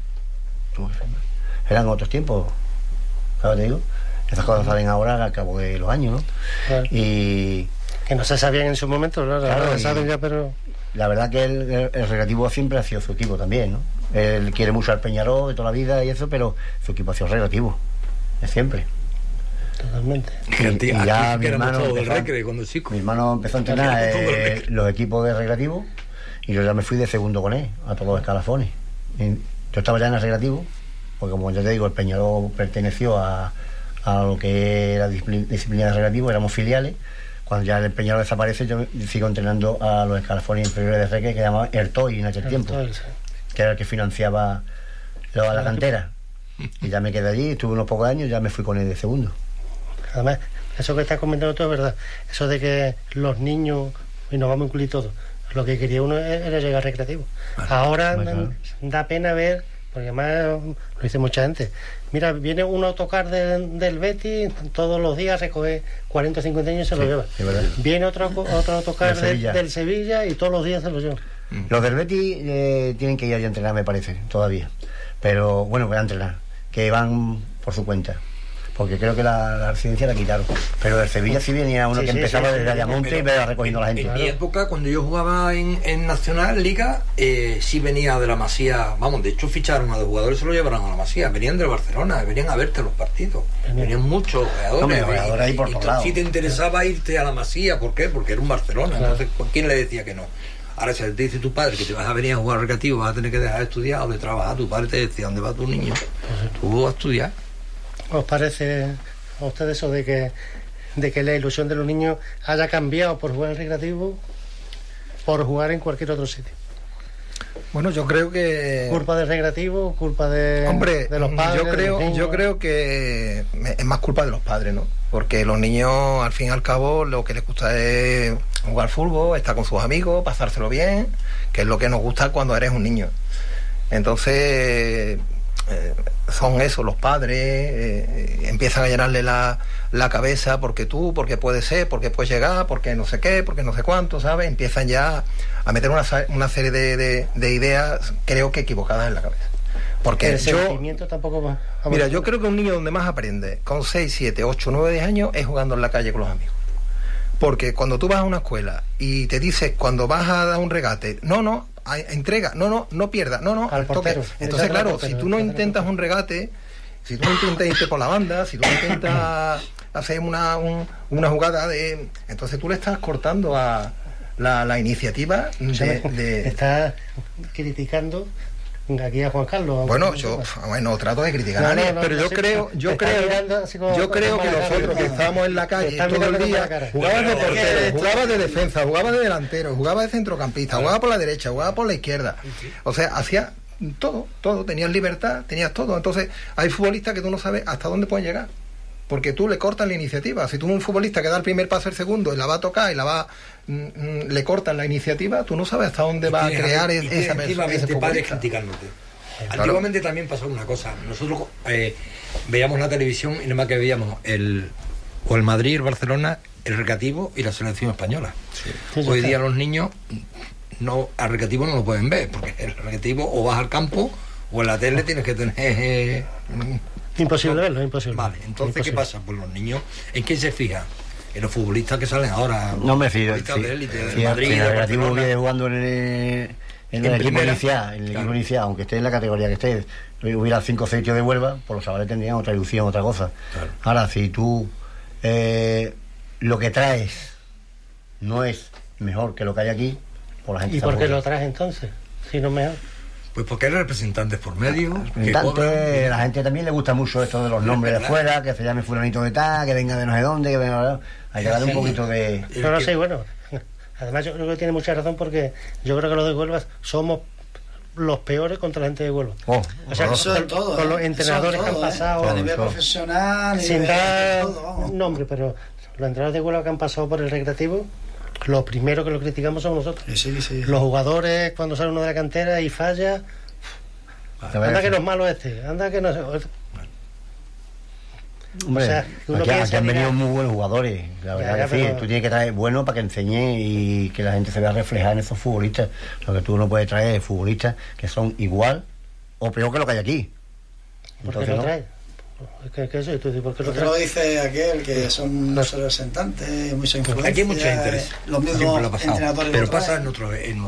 Eran otros tiempos, ¿sabes? Te digo, estas cosas salen ahora al cabo de los años, ¿no? Claro. Y que no se sabían en su momento, claro, y saben ya, pero... La verdad que el recreativo siempre ha sido su equipo también, ¿no? Él quiere mucho al Peñarol de toda la vida y eso, pero su equipo ha sido recreativo, de siempre. Totalmente. Y ya mi hermano empezó a entrenar los equipos de recreativo y yo ya me fui de segundo con él, a todos los escalafones. Y yo estaba ya en el recreativo, porque como ya te digo, el Peñarol perteneció a lo que era disciplina de recreativo, éramos filiales. Cuando ya el Peñarol desaparece, yo sigo entrenando a los escalafones inferiores de recre, que se llamaba Ertoy en aquel tiempo, que era el que financiaba la cantera. Y ya me quedé allí, estuve unos pocos años y ya me fui con él de segundo. Además, eso que estás comentando tú es verdad. Eso de que los niños, y nos vamos a incluir todos, lo que quería uno era llegar recreativo. Ahora da pena ver, porque además lo dice mucha gente. Mira, viene un autocar del Betis todos los días, recoge 40 o 50 años y se lo lleva. Viene otro autocar del Sevilla y todos los días se lo lleva. Los del Betis tienen que ir a entrenar, me parece, todavía. Pero bueno, voy a entrenar, que van por su cuenta. Porque creo que la residencia la quitaron. Pero del Sevilla sí venía uno que empezaba desde Ayamonte y iba recogiendo a la gente. En mi época, cuando yo jugaba en Nacional, Liga, sí venía de la Masía. Vamos, de hecho ficharon a los jugadores, se lo llevaron a la Masía. Venían del Barcelona, venían a verte los partidos. Venían muchos jugadores. Ahí por todos lados. Si te interesaba irte a la Masía, ¿por qué? Porque era un Barcelona. Claro. Entonces, ¿quién le decía que no? Ahora, si te dice tu padre que te vas a venir a jugar recreativo, vas a tener que dejar de estudiar o de trabajar, tu padre te decía: ¿dónde va tu niño? Tú vas a estudiar. ¿Os parece a ustedes eso de que la ilusión de los niños haya cambiado por jugar en recreativo, por jugar en cualquier otro sitio? Bueno, yo creo que... ¿Culpa del recreativo? ¿Culpa de los padres? Yo creo que es más culpa de los padres, ¿no? Porque los niños, al fin y al cabo, lo que les gusta es jugar fútbol, estar con sus amigos, pasárselo bien, que es lo que nos gusta cuando eres un niño. Entonces... son esos los padres, empiezan a llenarle la cabeza porque puede ser, porque puedes llegar, porque no sé qué, porque no sé cuánto, ¿sabes? Empiezan ya a meter una serie de ideas, creo que equivocadas en la cabeza. Porque el sentimiento tampoco va. Mira, yo creo que un niño donde más aprende con 6, 7, 8, 9, 10 años es jugando en la calle con los amigos. Porque cuando tú vas a una escuela y te dices, cuando vas a dar un regate, no, entrega, no pierda, al portero. Entonces, claro, si tú no intentas un regate, si tú no intentas irte por la banda, si tú no intentas hacer una jugada entonces tú le estás cortando a la iniciativa de... Estás criticando aquí a Juan Carlos. Bueno, yo no trato de criticar a nadie, pero yo creo que nosotros que estábamos en la calle todo el día, jugabas de portero, jugabas de defensa, jugabas de delantero, jugabas de centrocampista, jugabas por la derecha, jugabas por la izquierda. O sea, hacías todo, tenías libertad, tenías todo. Entonces, hay futbolistas que tú no sabes hasta dónde pueden llegar, porque tú le cortas la iniciativa. Si tú un futbolista que da el primer paso, el segundo, y la va a tocar y le cortan la iniciativa, tú no sabes hasta dónde va a crear esa persona. Padres criticándote. Claro. Antiguamente también pasaba una cosa. Nosotros veíamos la televisión y nada más que veíamos el Madrid, el Barcelona, el recreativo y la selección española. Sí. Hoy día los niños no, al recreativo no lo pueden ver, porque el recreativo o vas al campo o en la tele tienes que tener... Imposible verlo, imposible. Vale, entonces, imposible. ¿qué pasa? Pues los niños, ¿en quién se fijan? En los futbolistas que salen ahora. No me fío. Futbolistas de élite, de Si Madrid, el de Recreativo Barcelona. viene jugando en el equipo primera, inicial, claro. aunque esté en la categoría que esté, hubiera 5 o 6 tíos de Huelva, pues los chavales tendrían otra ilusión, otra cosa. Claro. Ahora, si tú lo que traes no es mejor que lo que hay aquí, pues la gente ¿Y está por qué aburrida. lo traes entonces? Si no es mejor. Pues porque hay representantes por medio. Que Representantes, cobran. la gente también le gusta mucho esto de los nombres de ¿verdad? fuera, que se llame fulanito de tal, que venga de no sé dónde, que venga... Hay que darle un poquito de... No, sí, bueno. Además, yo creo que tiene mucha razón porque yo creo que los de Huelva somos los peores contra la gente de Huelva. Oh, O sea, Eso con, en todo, con los ¿eh? entrenadores Eso que en han todo, pasado, a nivel todo. profesional, a sin nivel dar todo, vamos. nombre, pero los entrenadores de Huelva que han pasado por el recreativo, lo primero que lo criticamos somos nosotros. Sí. Los jugadores, cuando sale uno de la cantera y falla, anda que no es malo este, anda que no sé. Hombre, O sea, que uno aquí piensa, han venido mira, muy buenos jugadores, la verdad ya, que sí. pero- Tú tienes que traer bueno para que enseñe y que la gente se vea reflejada en esos futbolistas. Lo que tú no puedes traer es futbolistas que son igual o peor que lo que hay aquí. ¿Por qué Entonces, lo ¿no? traes? ¿Qué eso? ¿Y tú dices, ¿por qué lo Porque lo traes? dice aquel que son muchos representantes, mucha influencia. Aquí hay mucho interés. Los Siempre mismos lo ha pasado. entrenadores. Pero lo pasa traen.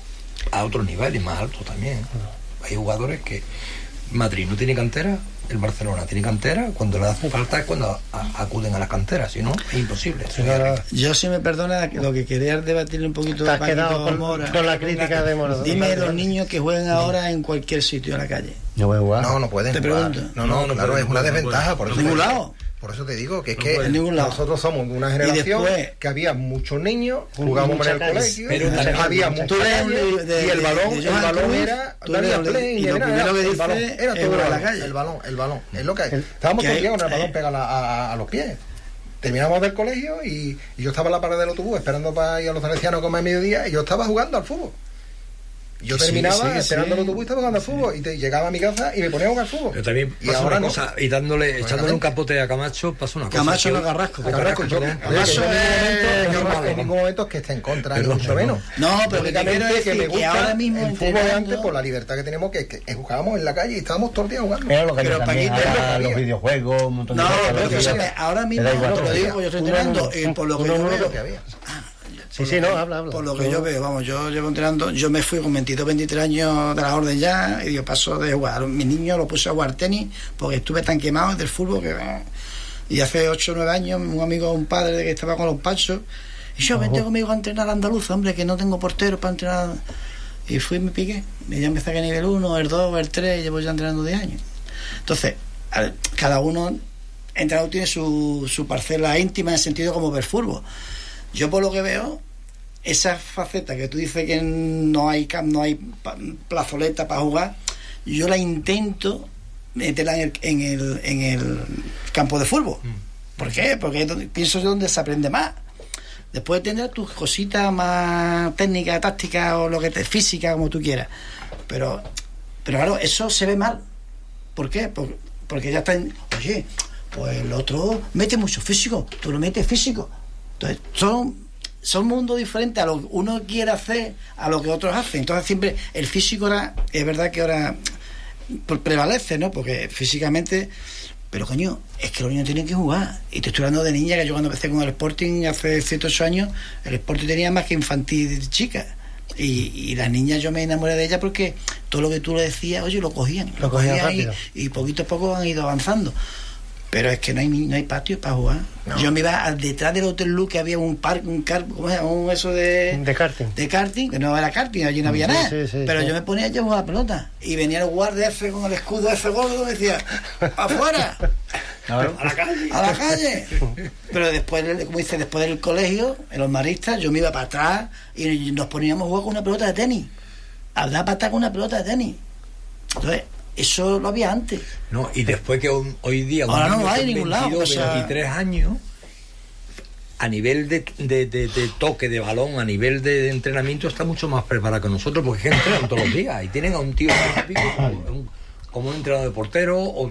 a otros niveles más altos también. Hay jugadores que Madrid no tiene cantera, el Barcelona tiene cantera, cuando le hace falta es cuando acuden a las canteras, si no, es imposible. Si no, no. Yo, si me perdona, lo que quería debatirle un poquito Te has Paquito quedado con Mora. la crítica de Mora. Dime los niños que juegan ahora en cualquier sitio en la calle. No voy a jugar. No pueden Te jugar. pregunto. No, No claro, pueden, es una no desventaja. pueden. Por ¿En eso ningún te- lado? Por eso te digo que es No que pueden. En ningún lado. Nosotros somos una generación después- que había muchos niños, Un- jugábamos mucha en el calle. colegio, Pero también había mucha mucha Tú lees un calle, libro de- y el de balón Johan Cruyff, era, tú no había lees- play, y lo era primero que el dice balón, era es todo jugar a la el calle. el balón, es lo que hay. Estábamos que todo el día hay- con el balón pegado a los pies. Terminábamos del colegio y yo estaba en la parada del autobús esperando para ir a los salesianos a comer a mediodía y yo estaba jugando al fútbol. Yo Sí, terminaba sí, esperando sí. el autobús y estaba jugando al fútbol. Y llegaba a mi casa y me ponía a jugar al fútbol. Pero también Y pasa ahora una no. cosa, y echándole un capote a Camacho, pasa una cosa. Camacho que- no Carrasco. Carrasco, yo, perdón. Camacho Eso en ningún momento es que esté en contra, Perdón, ni mucho perdón. menos. No, pero te Únicamente quiero decir que me que gusta ahora mismo el fútbol de entrenando- antes por la libertad que tenemos, que jugábamos en la calle y estábamos todo el día jugando. Era lo que Pero había también, Paquito, ahora es lo que los había. videojuegos, un montón de No, cosas, pero lo que escúchame, había. ahora mismo Me da igual te lo todo. digo, yo estoy entrenando y por lo que yo Es veo, lo que había. Sí, no, habla. por lo que yo veo, vamos, yo llevo entrenando, yo me fui con 22, 23 años de la orden ya y yo paso de jugar. Mi niño lo puse a jugar tenis porque estuve tan quemado del fútbol que... Y hace 8 o 9 años un amigo, un padre que estaba con los panchos, y yo, vente conmigo a entrenar andaluz, hombre, que no tengo portero para entrenar. Y fui y me piqué. Y ya empecé a nivel 1, el 2, el 3, llevo ya entrenando 10 años. Entonces, cada uno, entrenador tiene su parcela íntima en el sentido como ver fútbol. Yo por lo que veo, esa faceta que tú dices que no hay plazoleta para jugar, yo la intento meterla en el campo de fútbol. ¿Por qué? Porque es donde, pienso yo donde se aprende más. Después de tener tus cositas más técnicas, tácticas o lo que te física, como tú quieras. Pero claro, eso se ve mal. ¿Por qué? Porque ya está oye, pues el otro mete mucho físico, tú lo metes físico. Entonces, son mundos diferentes a lo que uno quiere hacer, a lo que otros hacen. Entonces, siempre el físico ahora, es verdad que ahora prevalece, ¿no? Porque físicamente, pero coño, es que los niños tienen que jugar. Y te estoy hablando de niñas, que yo cuando empecé con el Sporting hace 108 años, el Sporting tenía más que infantil chicas. Y las niñas, yo me enamoré de ellas porque todo lo que tú le decías, oye, lo cogían rápido. y poquito a poco han ido avanzando. Pero es que no hay patio para jugar. No. Yo me iba detrás del Hotel Luz, que había un parque, ¿cómo se llama? Eso de karting. de karting, que no era karting, allí no había nada. Sí, pero sí. yo me ponía allí a jugar a la pelota. Y venía el guardia ese con el escudo ese gordo y me decía, ¡afuera! A la calle. ¡A la calle! Pero después, como dice, después del colegio, en los maristas, yo me iba para atrás y nos poníamos a jugar con una pelota de tenis. A dar patada con una pelota de tenis. Entonces, eso lo había antes. No, y después que hoy día Ahora no niño lo hay con en ningún lado, 22, o sea- 23 años, a nivel de toque de balón, a nivel de entrenamiento, está mucho más preparado que nosotros, porque es que entrenan todos los días y tienen a un tío como un entrenador de portero o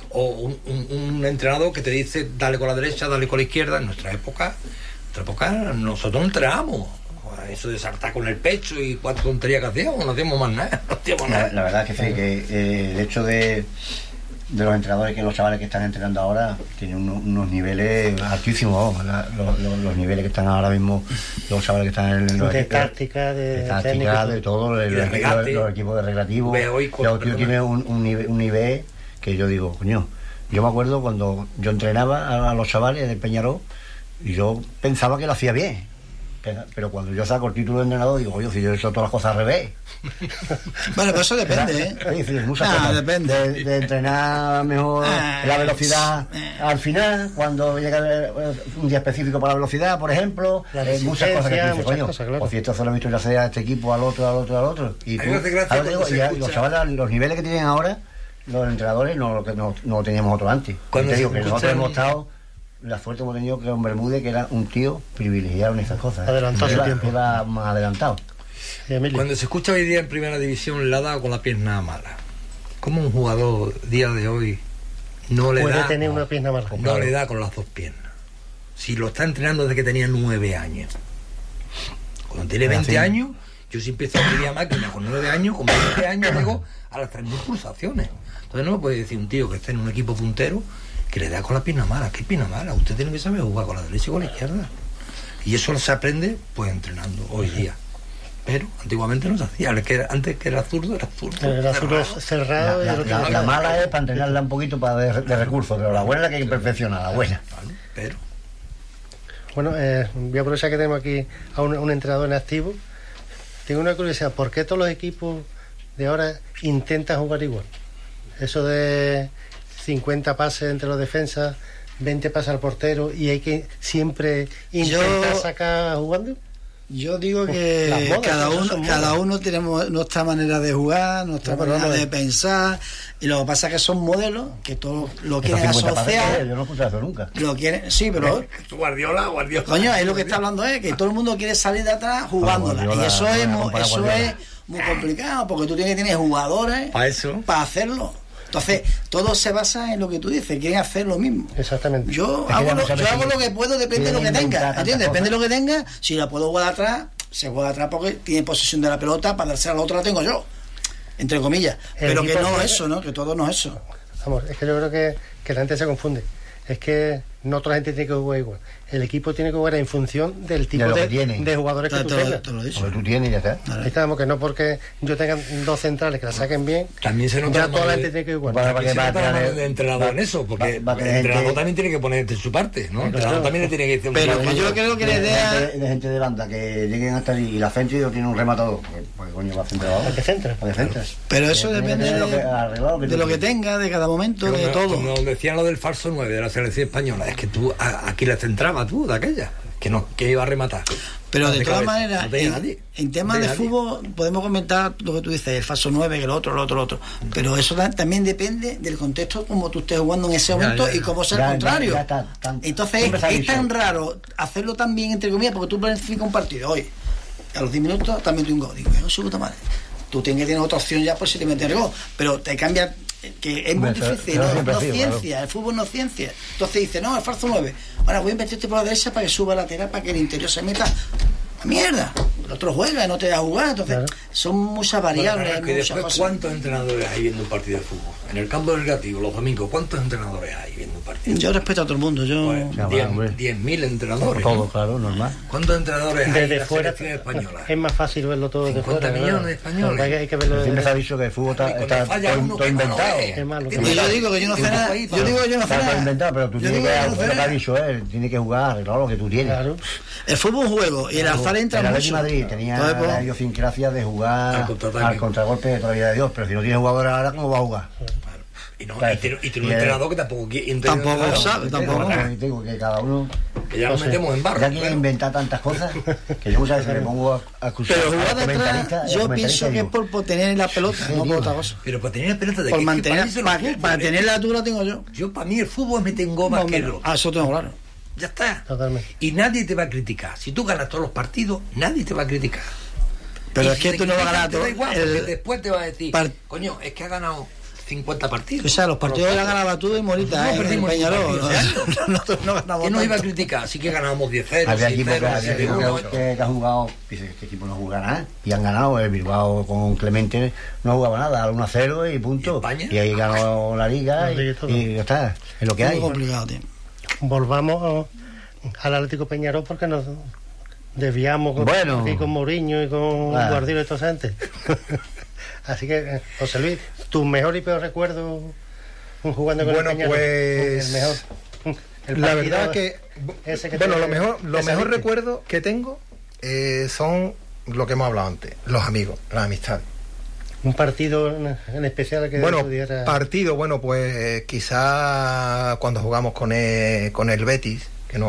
un entrenador que te dice dale con la derecha, dale con la izquierda. En nuestra época nosotros entrenamos. eso de saltar con el pecho y cuatro tonterías que hacíamos, no hacíamos más nada. No hacíamos nada. La verdad es que sí, que el hecho de los entrenadores, que los chavales que están entrenando ahora tienen unos niveles altísimos, los niveles que están ahora mismo, los chavales que están en los de táctica, de todo, los equipos de recreativo. Tío tiene un nivel que yo digo, coño, yo me acuerdo cuando yo entrenaba a los chavales del Peñarol y yo pensaba que lo hacía bien. Pero cuando yo saco el título de entrenador digo, oye, si yo he hecho todas las cosas al revés. Bueno, pero eso depende, ¿eh? Depende. De entrenar mejor la velocidad al final, cuando llega un día específico para la velocidad, por ejemplo, muchas cosas que tú dices, coño, claro. O si esto se lo he visto ya sea a este equipo, al otro. Y tú, los chavales, los niveles que tienen ahora, los entrenadores no lo teníamos otro antes. Cuando te digo que nosotros hemos estado... La suerte hemos tenido que con Bermúdez, que era un tío privilegiado en esas cosas. Adelantado su tiempo. Iba más adelantado. Cuando se escucha hoy día en primera división, le ha dado con la pierna mala. ¿Cómo un jugador día de hoy no le puede tener una pierna mala? No le da con las dos piernas. Si lo está entrenando desde que tenía 9 años. Cuando tiene 20 años, yo sí empiezo a medir máquina con 9 años, con 20 años llego a las 3.000 pulsaciones. Entonces no me puede decir un tío que esté en un equipo puntero que le da con la pierna mala. ¿Qué pierna mala? Usted tiene que saber jugar con la derecha y con la izquierda. Y eso se aprende pues entrenando hoy día. Pero antiguamente no se hacía. Antes que era zurdo, era zurdo. Era zurdo cerrado. La mala es para entrenarla un poquito de recursos, pero la buena es la que hay que perfeccionar, la buena. Vale, pero... Bueno, voy a aprovechar que tenemos aquí a un entrenador en activo. Tengo una curiosidad, ¿por qué todos los equipos de ahora intentan jugar igual? Eso de 50 pases entre los defensas, 20 pases al portero y hay que siempre intentar sacar jugando. Yo digo que cada uno tenemos nuestra manera de jugar, nuestra manera de pensar, y lo que pasa es que son modelos que todos lo quieren asociar. Yo no escuché eso nunca. Lo quieren, sí, pero Guardiola. Coño, es lo que está hablando, que todo el mundo quiere salir de atrás jugándola, y eso es muy complicado, porque tú tienes que tener jugadores para hacerlo. Entonces, todo se basa en lo que tú dices, quieren hacer lo mismo. Exactamente. Yo hago lo que puedo, depende de lo que tenga. ¿Entiendes? Depende de lo que tenga. Si la puedo jugar atrás, se juega atrás porque tiene posesión de la pelota, para dársela al otro la tengo yo. Entre comillas. Pero que no es eso, ¿no? Que todo no es eso. Vamos, es que yo creo que la gente se confunde. Es que no toda la gente tiene que jugar igual. El equipo tiene que jugar en función del tipo de jugadores que tú tengas. Porque tú tienes, ya está. Estamos que no porque yo tenga 2 centrales que la saquen bien, también se nota ya toda la gente tiene que jugar. También se nota la mano de entrenador en eso, porque el entrenador también tiene que poner de su parte, ¿no? El entrenador también le tiene que decir... Pero yo creo que la idea... De gente de banda que lleguen hasta allí y la centro y tiene un rematador, pues coño va a centrar ahora. ¿Para qué centras? Pero eso depende de lo que tenga, de cada momento, de todo. Como decían lo del falso 9 de la selección española, es que tú aquí la centrabas tú de aquella, que iba a rematar. Pero de todas maneras, en temas de fútbol podemos comentar lo que tú dices, el falso 9, que el otro. Pero eso también depende del contexto como tú estés jugando en ese momento y cómo sea el contrario. Entonces es tan raro hacerlo tan bien, entre comillas, porque tú planificas un partido hoy, a los 10 minutos también te un gol. Digo, su puta madre. Tú tienes que tener otra opción ya por si te metes el gol, pero te cambia, que es muy difícil, no ciencia, el fútbol no es ciencia. Entonces dice, no, el falso 9, ahora voy a invertirte por la derecha para que suba lateral, para que el interior se meta. Mierda, el otro juega y no te da a jugar, entonces son muchas variables. Bueno, que después, cosas. ¿Cuántos entrenadores hay viendo un partido de fútbol? En el campo del Recreativo, los domingos, ¿cuántos entrenadores hay viendo un partido? Yo respeto a todo el mundo, yo... Pues, 10.000 entrenadores. Todo, claro, normal. ¿Cuántos entrenadores hay desde en la fuera selección española? Es más fácil verlo todo desde fuera. 50 millones de españoles. Hay que verlo Siempre se ha dicho que el fútbol está todo inventado. Es malo. Y yo digo que yo no sé nada. Yo digo que yo no sé nada. Inventado, pero tú tienes que hacer lo que ha dicho él. Tienes que jugar, claro, lo que tú tienes. Claro. El fútbol es un juego y el azar entra mucho. Madrid tenía la idiosincrasia de jugar al contragolpe de toda la vida de Dios, pero si no tiene jugador ahora, ¿cómo va a jugar? Y tiene un entrenador que tampoco sabe. Digo que cada uno... Que ya nos metemos en barro. Ya quiere inventar tantas cosas que yo muchas veces me pongo a escuchar. Pero jugar detrás, yo pienso que es por tener la pelota, no por otra cosa. Pero para tener la pelota de para tener la altura tengo yo. Yo, para mí, el fútbol me tengo más que el otro. Eso tengo claro. Ya está. Totalmente. Y nadie te va a criticar. Si tú ganas todos los partidos, nadie te va a criticar. Pero es que tú no vas a ganar todo. Da igual, porque después te va a decir, coño, es que ha ganado 50 partidos. O sea, los partidos ya ganaba tú y Morita, No perdimos Peñarol. Nosotros no ganamos. ¿Quién nos iba a criticar? Sí que ganábamos 10-0, Había equipos 6-0, que ha jugado, dice que este equipo no juega nada, y han ganado. El Bilbao con Clemente no jugaba nada, al 1-0 y punto. ¿Y ahí ganó la Liga y ya está, es lo que hay. Es muy complicado, tío. Volvamos al Atlético Peñarol porque nos desviamos con Mourinho y con Guardiola y toda esa gente. Así que, José Luis, ¿tu mejor y peor recuerdo jugando con el Peñarol? Pues el mejor, la verdad que lo mejor recuerdo que tengo son lo que hemos hablado antes, los amigos, las amistades. Un partido en especial que pudiera... partido, pues quizá cuando jugamos con el Betis,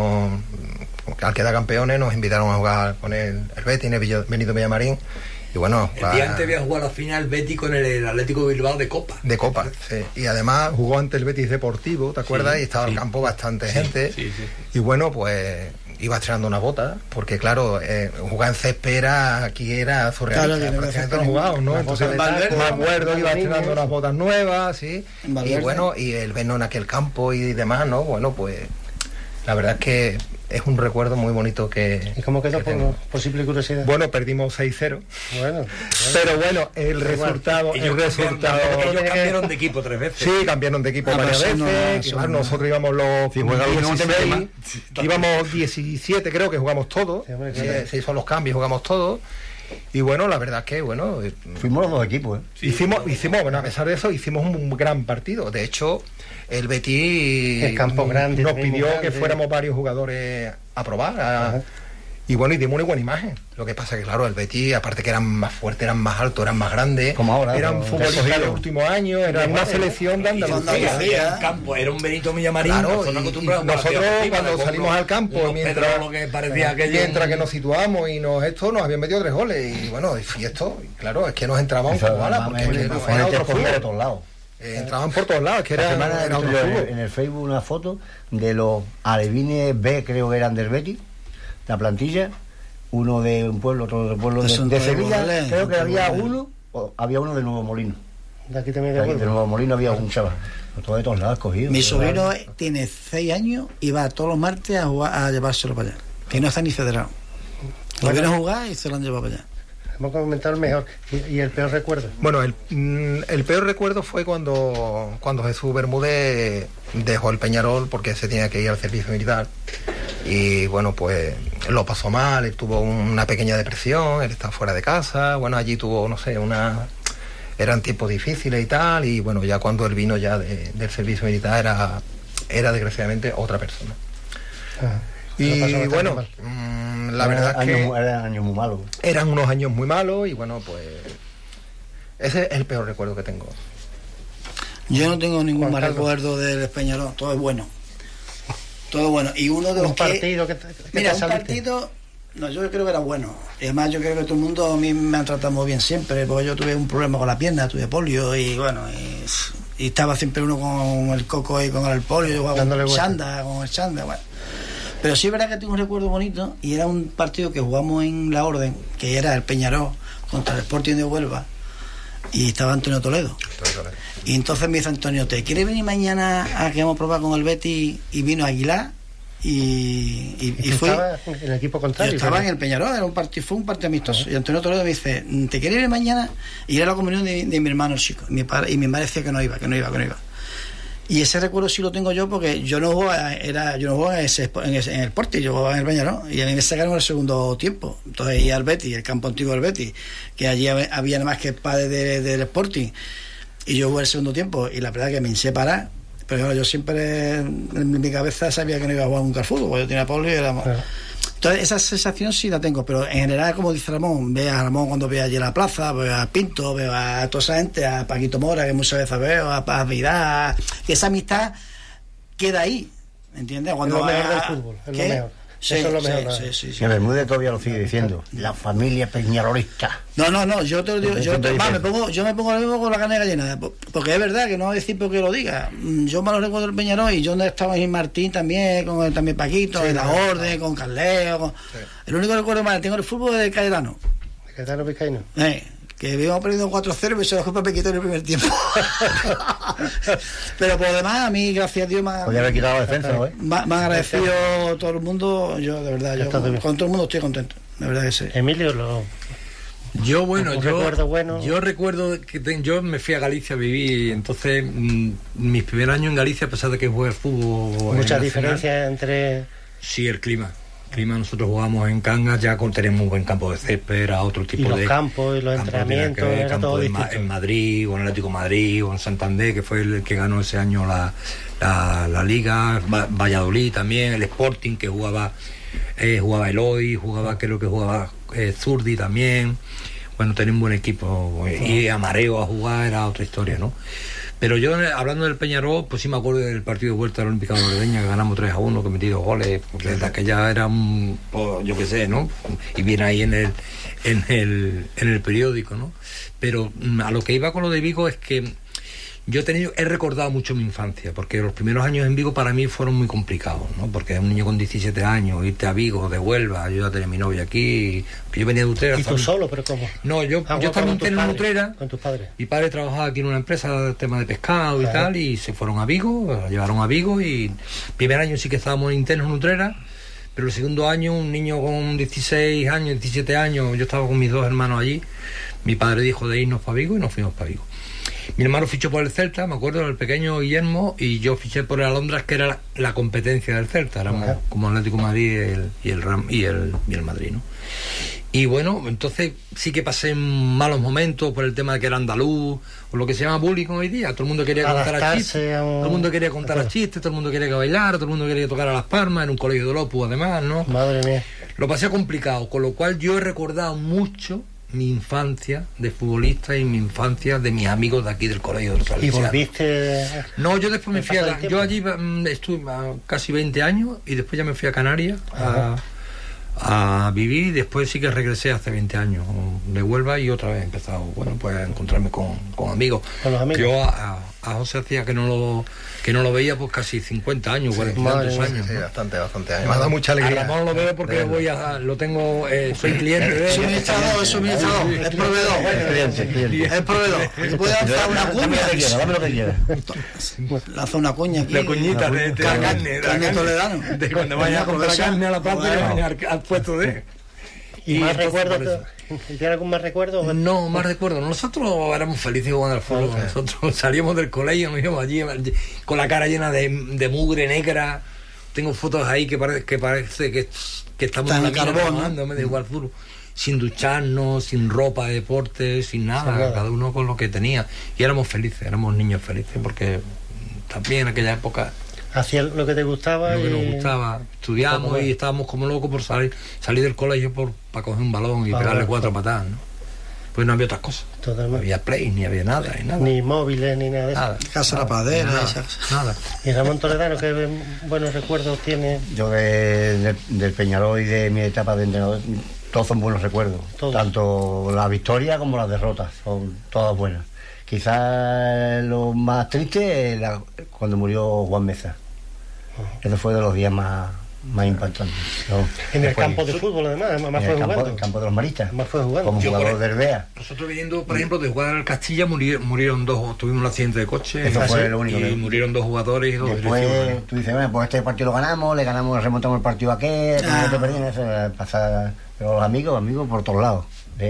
al quedar campeones nos invitaron a jugar con el Betis en el Benito Villamarín. Y bueno, el día antes había jugado la final Betis con el Atlético de Bilbao de Copa. Sí. Y además jugó ante el Betis Deportivo, ¿te acuerdas? Y estaba en el campo bastante gente. Sí. Y bueno, pues iba estrenando una bota, porque claro, jugar en césped aquí era surrealista. Claro, prácticamente no jugábamos, ¿no? Entonces me acuerdo que iba estrenando unas botas nuevas, sí. Y bueno, y el vernos en aquel campo y demás, ¿no? Bueno, pues la verdad es que es un recuerdo muy bonito que... ¿Y cómo quedó por posible curiosidad? Bueno, perdimos 6-0. Bueno. Pero bueno, el resultado... Ellos cambiaron de equipo 3 veces. Sí, cambiaron de equipo varias veces. Nosotros íbamos los... íbamos 17, creo que jugamos todos. Se hizo los cambios, jugamos todos. Y bueno, la verdad es que, fuimos los dos equipos, Hicimos, a pesar de eso, hicimos un gran partido. De hecho, el Betis el campo grande, nos pidió que fuéramos varios jugadores a probar. Y bueno, y dimos una buena imagen. Lo que pasa que, claro, el Betis, aparte que eran más fuertes, eran más altos, eran más grandes, como ahora, eran futbolistas de los últimos años, era una selección de Andalucía. Era un Benito Villamarín. Claro, nosotros cuando salimos al campo, mientras que nos situamos y nos habían metido 3 goles. Y bueno, y esto, claro, es que nos entraban como balas, porque era otro fútbol. Entraban por todos lados, que era en el Facebook una foto de los alevines B, creo que eran del Betis, la plantilla, uno de un pueblo, otro de pueblo de Sevilla, creo que había uno de Nuevo Molino. De aquí también de Nuevo Molino había un chaval. Todo de todos lados cogido. Mi sobrino tiene 6 años y va todos los martes a llevárselo para allá, que no está ni federado. Lo viene a jugar y se lo han llevado para allá. Vamos a comentar el mejor y el peor recuerdo. Bueno, el peor recuerdo fue cuando Jesús Bermúdez dejó el Peñarol porque se tenía que ir al servicio militar. Y bueno, pues lo pasó mal, él tuvo una pequeña depresión, él estaba fuera de casa, bueno, allí tuvo, eran tiempos difíciles y tal, y bueno, ya cuando él vino ya del servicio militar era desgraciadamente otra persona. Y bueno, la verdad es que eran años muy malos. Eran unos años muy malos y bueno, pues ese es el peor recuerdo que tengo. Yo no tengo ningún mal recuerdo del Peñarol, todo es bueno. Todo bueno. Y uno de los partido que mira, un partido, yo creo que era bueno. Y además yo creo que todo el mundo a mí me han tratado muy bien siempre, porque yo tuve un problema con la pierna, tuve polio y bueno, y estaba siempre uno con el coco y con el polio, yo jugaba con el chanda, bueno. Pero sí es verdad que tengo un recuerdo bonito y era un partido que jugamos en La Orden, que era el Peñarol contra el Sporting de Huelva, y estaba Antonio Toledo. Y entonces me dice Antonio, ¿te quieres venir mañana a que vamos a probar con el Betis? Y vino Aguilar y fui. Estaba en el equipo contrario. Yo estaba en el Peñarol, fue un partido amistoso. Y Antonio Toledo me dice, ¿te quieres ir mañana? Y era la comunión de mi hermano chico. Y mi madre decía que no iba. Y ese recuerdo sí lo tengo yo porque yo no jugaba en el Sporting, yo jugaba en el Peñarol y a mí me sacaron el segundo tiempo. Entonces iba al Betis, el campo antiguo del Betis, que allí había nada más que padres del Sporting, y yo jugué el segundo tiempo y la verdad que me hice parar, pero claro, yo siempre en mi cabeza sabía que no iba a jugar nunca al fútbol, porque yo tenía polio y éramos... Claro. Entonces esa sensación sí la tengo, pero en general, como dice Ramón, ve a Ramón cuando ve allí en la plaza, veo a Pinto, veo a toda esa gente, a Paquito Mora, que muchas veces veo, a Paz Vidal, que esa amistad queda ahí, ¿me entiendes? Cuando es lo mejor del fútbol, es lo mejor. Sí, eso es lo mejor. Sí. Que Bermúdez todavía lo sigue diciendo, la familia peñarolista. No, yo te lo digo, yo me pongo lo mismo con la carne de gallina, porque es verdad que no voy a decir porque lo diga. Yo me lo recuerdo del Peñarol y yo estaba en Martín también, con también Paquito, en La Orden, con Carleo. El único recuerdo más que tengo del fútbol es de Cayetano. ¿De Cayetano Vizcaíno? que habíamos perdido 4-0 y se dejó para quitó en el primer tiempo. Pero por lo demás, a mí, gracias a Dios, podría haber quitado la defensa, ¿no? me ha agradecido todo el mundo. Yo, de verdad, con todo el mundo estoy contento, de verdad que sí. Emilio, yo recuerdo que yo me fui a Galicia a vivir, entonces mis primeros años en Galicia, a pesar de que jugué fútbol, mucha diferencia entre... Sí, el clima, nosotros jugamos en Cangas, ya tenemos un buen campo de césped, era otro tipo de... Y los campos y los entrenamientos, era todo distinto. En Madrid, o en Atlético de Madrid, o en Santander, que fue el que ganó ese año la Liga, Valladolid también, el Sporting, que jugaba Eloy, creo que jugaba Zurdi también. Bueno, tenía un buen equipo, y a Mareo a jugar era otra historia, ¿no? Pero yo, hablando del Peñarol, pues sí me acuerdo del partido de vuelta de la Olímpica de Ordeña, que ganamos 3-1, que metí 2 goles, porque desde aquella era yo qué sé, ¿no? Y viene ahí en el periódico, ¿no? Pero a lo que iba con lo de Vigo es que he recordado mucho mi infancia, porque los primeros años en Vigo para mí fueron muy complicados, ¿no? Porque un niño con 17 años, irte a Vigo, de Huelva, yo ya tenía mi novia aquí, yo venía de Utrera. ¿Y tú solo, pero cómo? No, yo estaba en Utrera. ¿Con tus padres? Mi padre trabajaba aquí en una empresa de tema de pescado y tal, y se fueron a Vigo, la llevaron a Vigo, y primer año sí que estábamos internos en Utrera, pero el segundo año, un niño con 16 años, 17 años, yo estaba con mis 2 hermanos allí, mi padre dijo de irnos para Vigo y nos fuimos para Vigo. Mi hermano fichó por el Celta, me acuerdo, el pequeño Guillermo, y yo fiché por el Alondras, que era la competencia del Celta, éramos como Atlético de Madrid y el Madrid, ¿no? Y bueno, entonces sí que pasé malos momentos por el tema de que era andaluz, o lo que se llama bullying hoy día. Todo el mundo quería contar chistes, todo el mundo quería contar chistes, todo el mundo quería bailar, todo el mundo quería tocar a las palmas, en un colegio de Lopu además, ¿no? Madre mía. Lo pasé complicado, con lo cual yo he recordado mucho mi infancia de futbolista y mi infancia de mis amigos de aquí del colegio de los Salesianos. ¿Y volviste? No, yo después me fui yo allí estuve casi 20 años y después ya me fui a Canarias a vivir, y después sí que regresé hace 20 años de Huelva y otra vez he empezado, bueno, pues a encontrarme con amigos. ¿Con los amigos? Yo a José hacía que no lo veía pues casi 50 años, 40 años. Sí, bastante años. Me ha dado mucha alegría. A Ramón lo veo porque lo tengo, soy cliente de él. Suministrador, es proveedor. Es proveedor. ¿Te puede lanzar una cuña? Dame lo que quieras. Lanza una cuña aquí. La cuñita de carne toledano. De cuando vayas a comprar carne a la plaza, al puesto de... ¿Y más recuerdos? ¿Tienes algún más recuerdo? No, más recuerdo. Nosotros éramos felices jugando al fútbol. Nosotros salíamos del colegio, nos íbamos allí con la cara llena de mugre negra. Tengo fotos ahí que parece que estamos en la carbón, me da igual fútbol. Sin ducharnos, sin ropa de deporte, sin nada, cada uno con lo que tenía. Y éramos felices, éramos niños felices, porque también en aquella época hacía lo que te gustaba. Lo que nos gustaba. Estudiamos y estábamos como locos por salir del colegio para coger un balón y pegarle 4 patadas, ¿no? Pues no había otras cosas. Totalmente. No había play, ni había nada. Ni móviles, ni nada de eso. Casa de la Padera, nada. ¿Y Ramón Toledano qué buenos recuerdos tiene? Yo del Peñarol y de mi etapa de entrenador, todos son buenos recuerdos. Todos. Tanto la victoria como las derrotas, son todas buenas. Quizás lo más triste es cuando murió Juan Meza. Ese fue de los días más impactantes. En el campo de fútbol, además, más fue jugando. En el campo de los maristas. Más fue jugando. Como jugador del Bea. Nosotros viniendo, por ejemplo, de jugar al Castilla, murieron 2, tuvimos un accidente de coche. Eso fue lo único. Y murieron 2 jugadores y 2 después directivos. Tú dices, bueno, pues este partido lo ganamos, remontamos el partido a aquel, eso pasa. Pero los amigos por todos lados.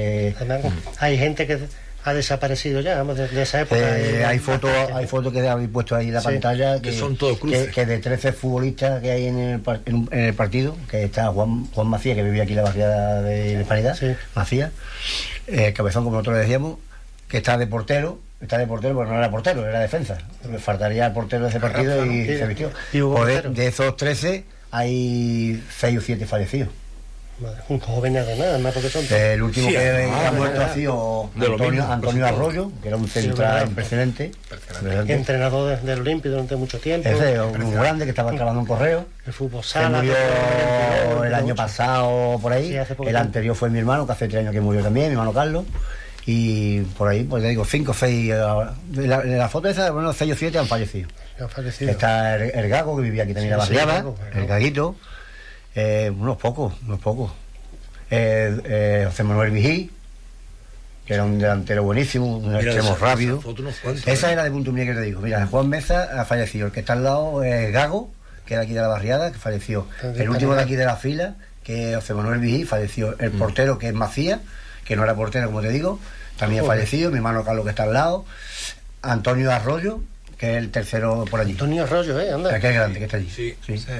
Hay gente que ha desaparecido ya, vamos, de esa época. Hay fotos que habéis puesto ahí en la pantalla que son todos cruces. Que de 13 futbolistas que hay en el partido, que está Juan Macías, que vivía aquí en la barriada de la Hispanidad, Macías, Cabezón, como nosotros le decíamos, que está de portero porque no era portero, era defensa. Faltaría el portero de ese partido y se vistió. De esos 13 hay 6 o 7 fallecidos. Un jóvenes de nada, más porque son. El último que ha muerto ha sido Antonio Arroyo, que era un central impresionante. Entrenador del Olimpia durante mucho tiempo. Ese, un grande que estaba trabajando en correo. El fútbol sala. Que murió el año pasado por ahí. El anterior fue mi hermano, que hace 3 años que murió también, mi hermano Carlos. Y por ahí, pues le digo, 5 o 6. En la foto esa, bueno, 6 o 7 han fallecido. Está el Gago, que vivía aquí también en la barriada, el Gaguito. Unos pocos. José Manuel Vigí, que era un delantero buenísimo, un extremo rápido. Esa era de Punto Mía que te digo. Mira, Juan Meza ha fallecido. El que está al lado es Gago, que era aquí de la barriada, que falleció. El último de aquí de la fila, que es José Manuel Vigí, falleció. El portero, que es Macías, que no era portero, como te digo, también ha fallecido. Mi hermano Carlos, que está al lado. Antonio Arroyo, que es el tercero por allí. Antonio Arroyo, ¿anda? Que es grande, que está allí. Sí.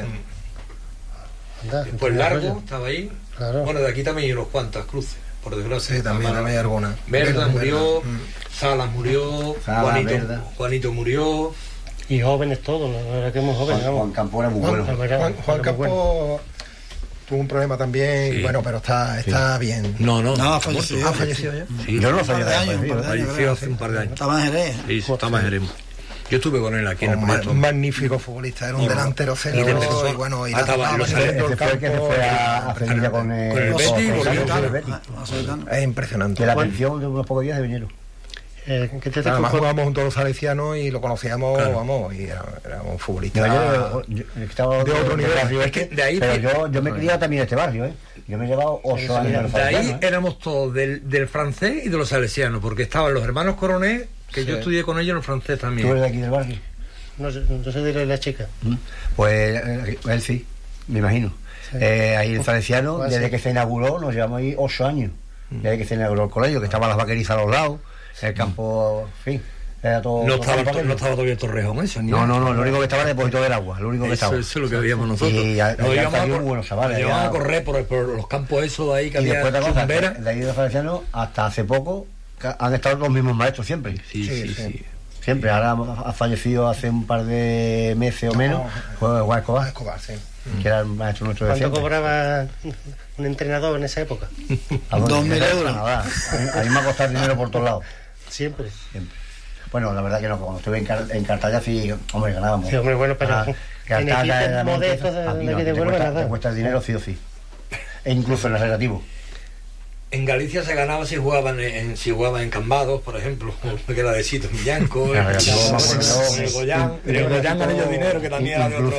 Anda, Después Largo estaba ahí. Claro. Bueno, de aquí también hay unos cuantas cruces, por desgracia. Sí, también hay algunas. Verda murió, Salas murió, Verda. Juanito murió. Y jóvenes todos, la verdad que muy jóvenes. Juan Campo era muy bueno. Juan Campo tuvo un problema también, Sí. bueno, pero está bien. No, ha fallecido. ¿Ha fallecido ya? Sí, Yo no Un par de fallaba. años, falleció hace un par de años. Estaba en Jerez. Sí, estaba en Jerez. Yo estuve con él aquí en el proyecto. Magnífico futbolista, era un delantero centro y bueno, y estaba la ese Ese fue el que se fue a Sevilla con con el Betis, con el Betis. es impresionante. Que la pensión de unos pocos días de vinieron. ¿Qué te Además tocó? jugamos junto a los salesianos y lo conocíamos, Claro. vamos, y era un futbolista Yo estaba de otro nivel. barrio Es que de ahí pero yo me he criado también en este barrio, ¿eh? Yo me he llevado 8 años en el De ahí Salesiano, ¿eh? éramos todos del francés y de los salesianos, porque estaban los hermanos Coronel, que yo estudié con ellos en el francés ¿Tú también. eres de aquí del barrio? No sé de la chica. Pues él sí, me imagino. Sí. Ahí el Salesiano, Pues desde sí. que se inauguró, nos llevamos ahí 8 años. Desde que se inauguró el colegio, que estaban las vaquerizas a los lados, el campo, en fin, era todo. No todo estaba, papel. no estaba todavía Torrejón eso, ni No, nada. lo único que estaba era el depósito del agua, lo único que estaba. Eso es lo que veíamos nosotros. Y ya Nos íbamos salió a cor- buenos chavales, nos íbamos ya. a correr por los campos esos de ahí que Y después había de cosa, chumberas. de ahí de Salesiano, hasta hace poco, han estado los mismos maestros siempre. Sí. Siempre, ahora ha fallecido hace un par de meses o menos, fue Juan Escobar, Escobar, sí. que era el maestro nuestro de ¿Cuánto siempre. cobraba un entrenador en esa época? ¿A dónde? 2.000 euros. Nada, a mí me ha costado dinero por todos lados. Siempre. Siempre. Bueno, la verdad que no, cuando estuve en Cartaya sí, hombre, ganábamos. Sí, hombre, bueno, pero en Cartaya, equipos modestos de aquí de Huelva, nada. te cuesta el dinero sí o sí. E incluso en el relativo. En Galicia se ganaba si jugaban en Cambados, por ejemplo, que era de Sito Millanco, En el Goyán gané yo dinero, que también era de otro.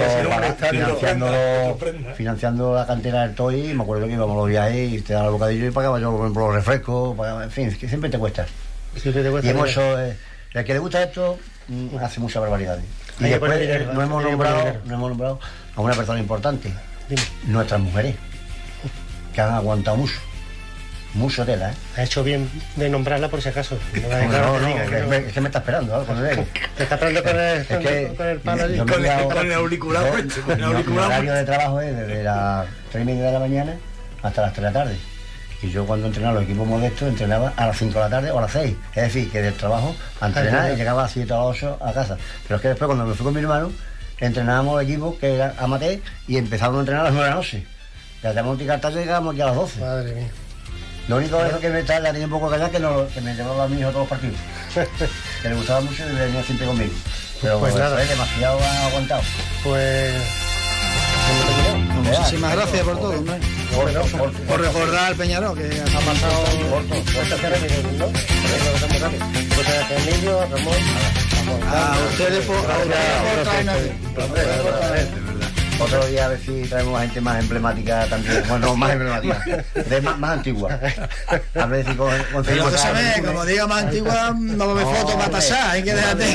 Financiando la cantera del TOI, me acuerdo que íbamos los viajes y te daba el bocadillo y pagaba yo por ejemplo, los refrescos, pagaba, en fin, es que siempre te cuesta. Siempre te cuesta Y hemos dinero. hecho, el que le gusta esto hace muchas barbaridades. Y Hay que después poner dinero, no hemos hay que poner nombrado a una persona importante, Dime. nuestras mujeres, que han aguantado mucho tela, ¿eh? Ha hecho bien de nombrarla por si acaso. Es que me está esperando, ¿eh? Cuando llegue. Te está esperando con el, Es que con el palo allí. yo me he quedado- con el auricular yo- puesto, con el mi auricular horario de trabajo es desde las 3:30 de la mañana hasta las 3 de la tarde. Y yo cuando entrenaba los equipos modestos entrenaba a las 5 de la tarde o a las 6. Es decir, que del trabajo a entrenar y llegaba a las 7 o a las 8 a casa. Pero es que después cuando me fui con mi hermano, entrenábamos equipos que eran amateur y empezábamos a entrenar a las 9 de la noche. Ya teníamos que Cartaya y llegábamos aquí a las 12. Madre mía. Lo único es que la tenía un poco callada que me llevaba a mi hijo a todos los partidos. Que le gustaba mucho y venía siempre conmigo. Pero Pues nada. después demasiado ha aguantado. Pues. Muchísimas gracias por todo, hombre. Por recordar al Peñarol que ha pasado. Muchas gracias, ¿no? Muchas gracias, Emilio, a Ramón. A ustedes por traernos aquí. Otro día a ver si traemos gente más emblemática también. Bueno, no, más emblemática. más antigua. A ver si Pero conseguimos. escúchame, como diga más antigua, no me foto para tasar, hay que dejarte.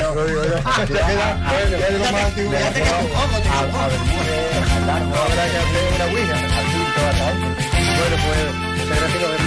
Bueno, pues, muchas gracias.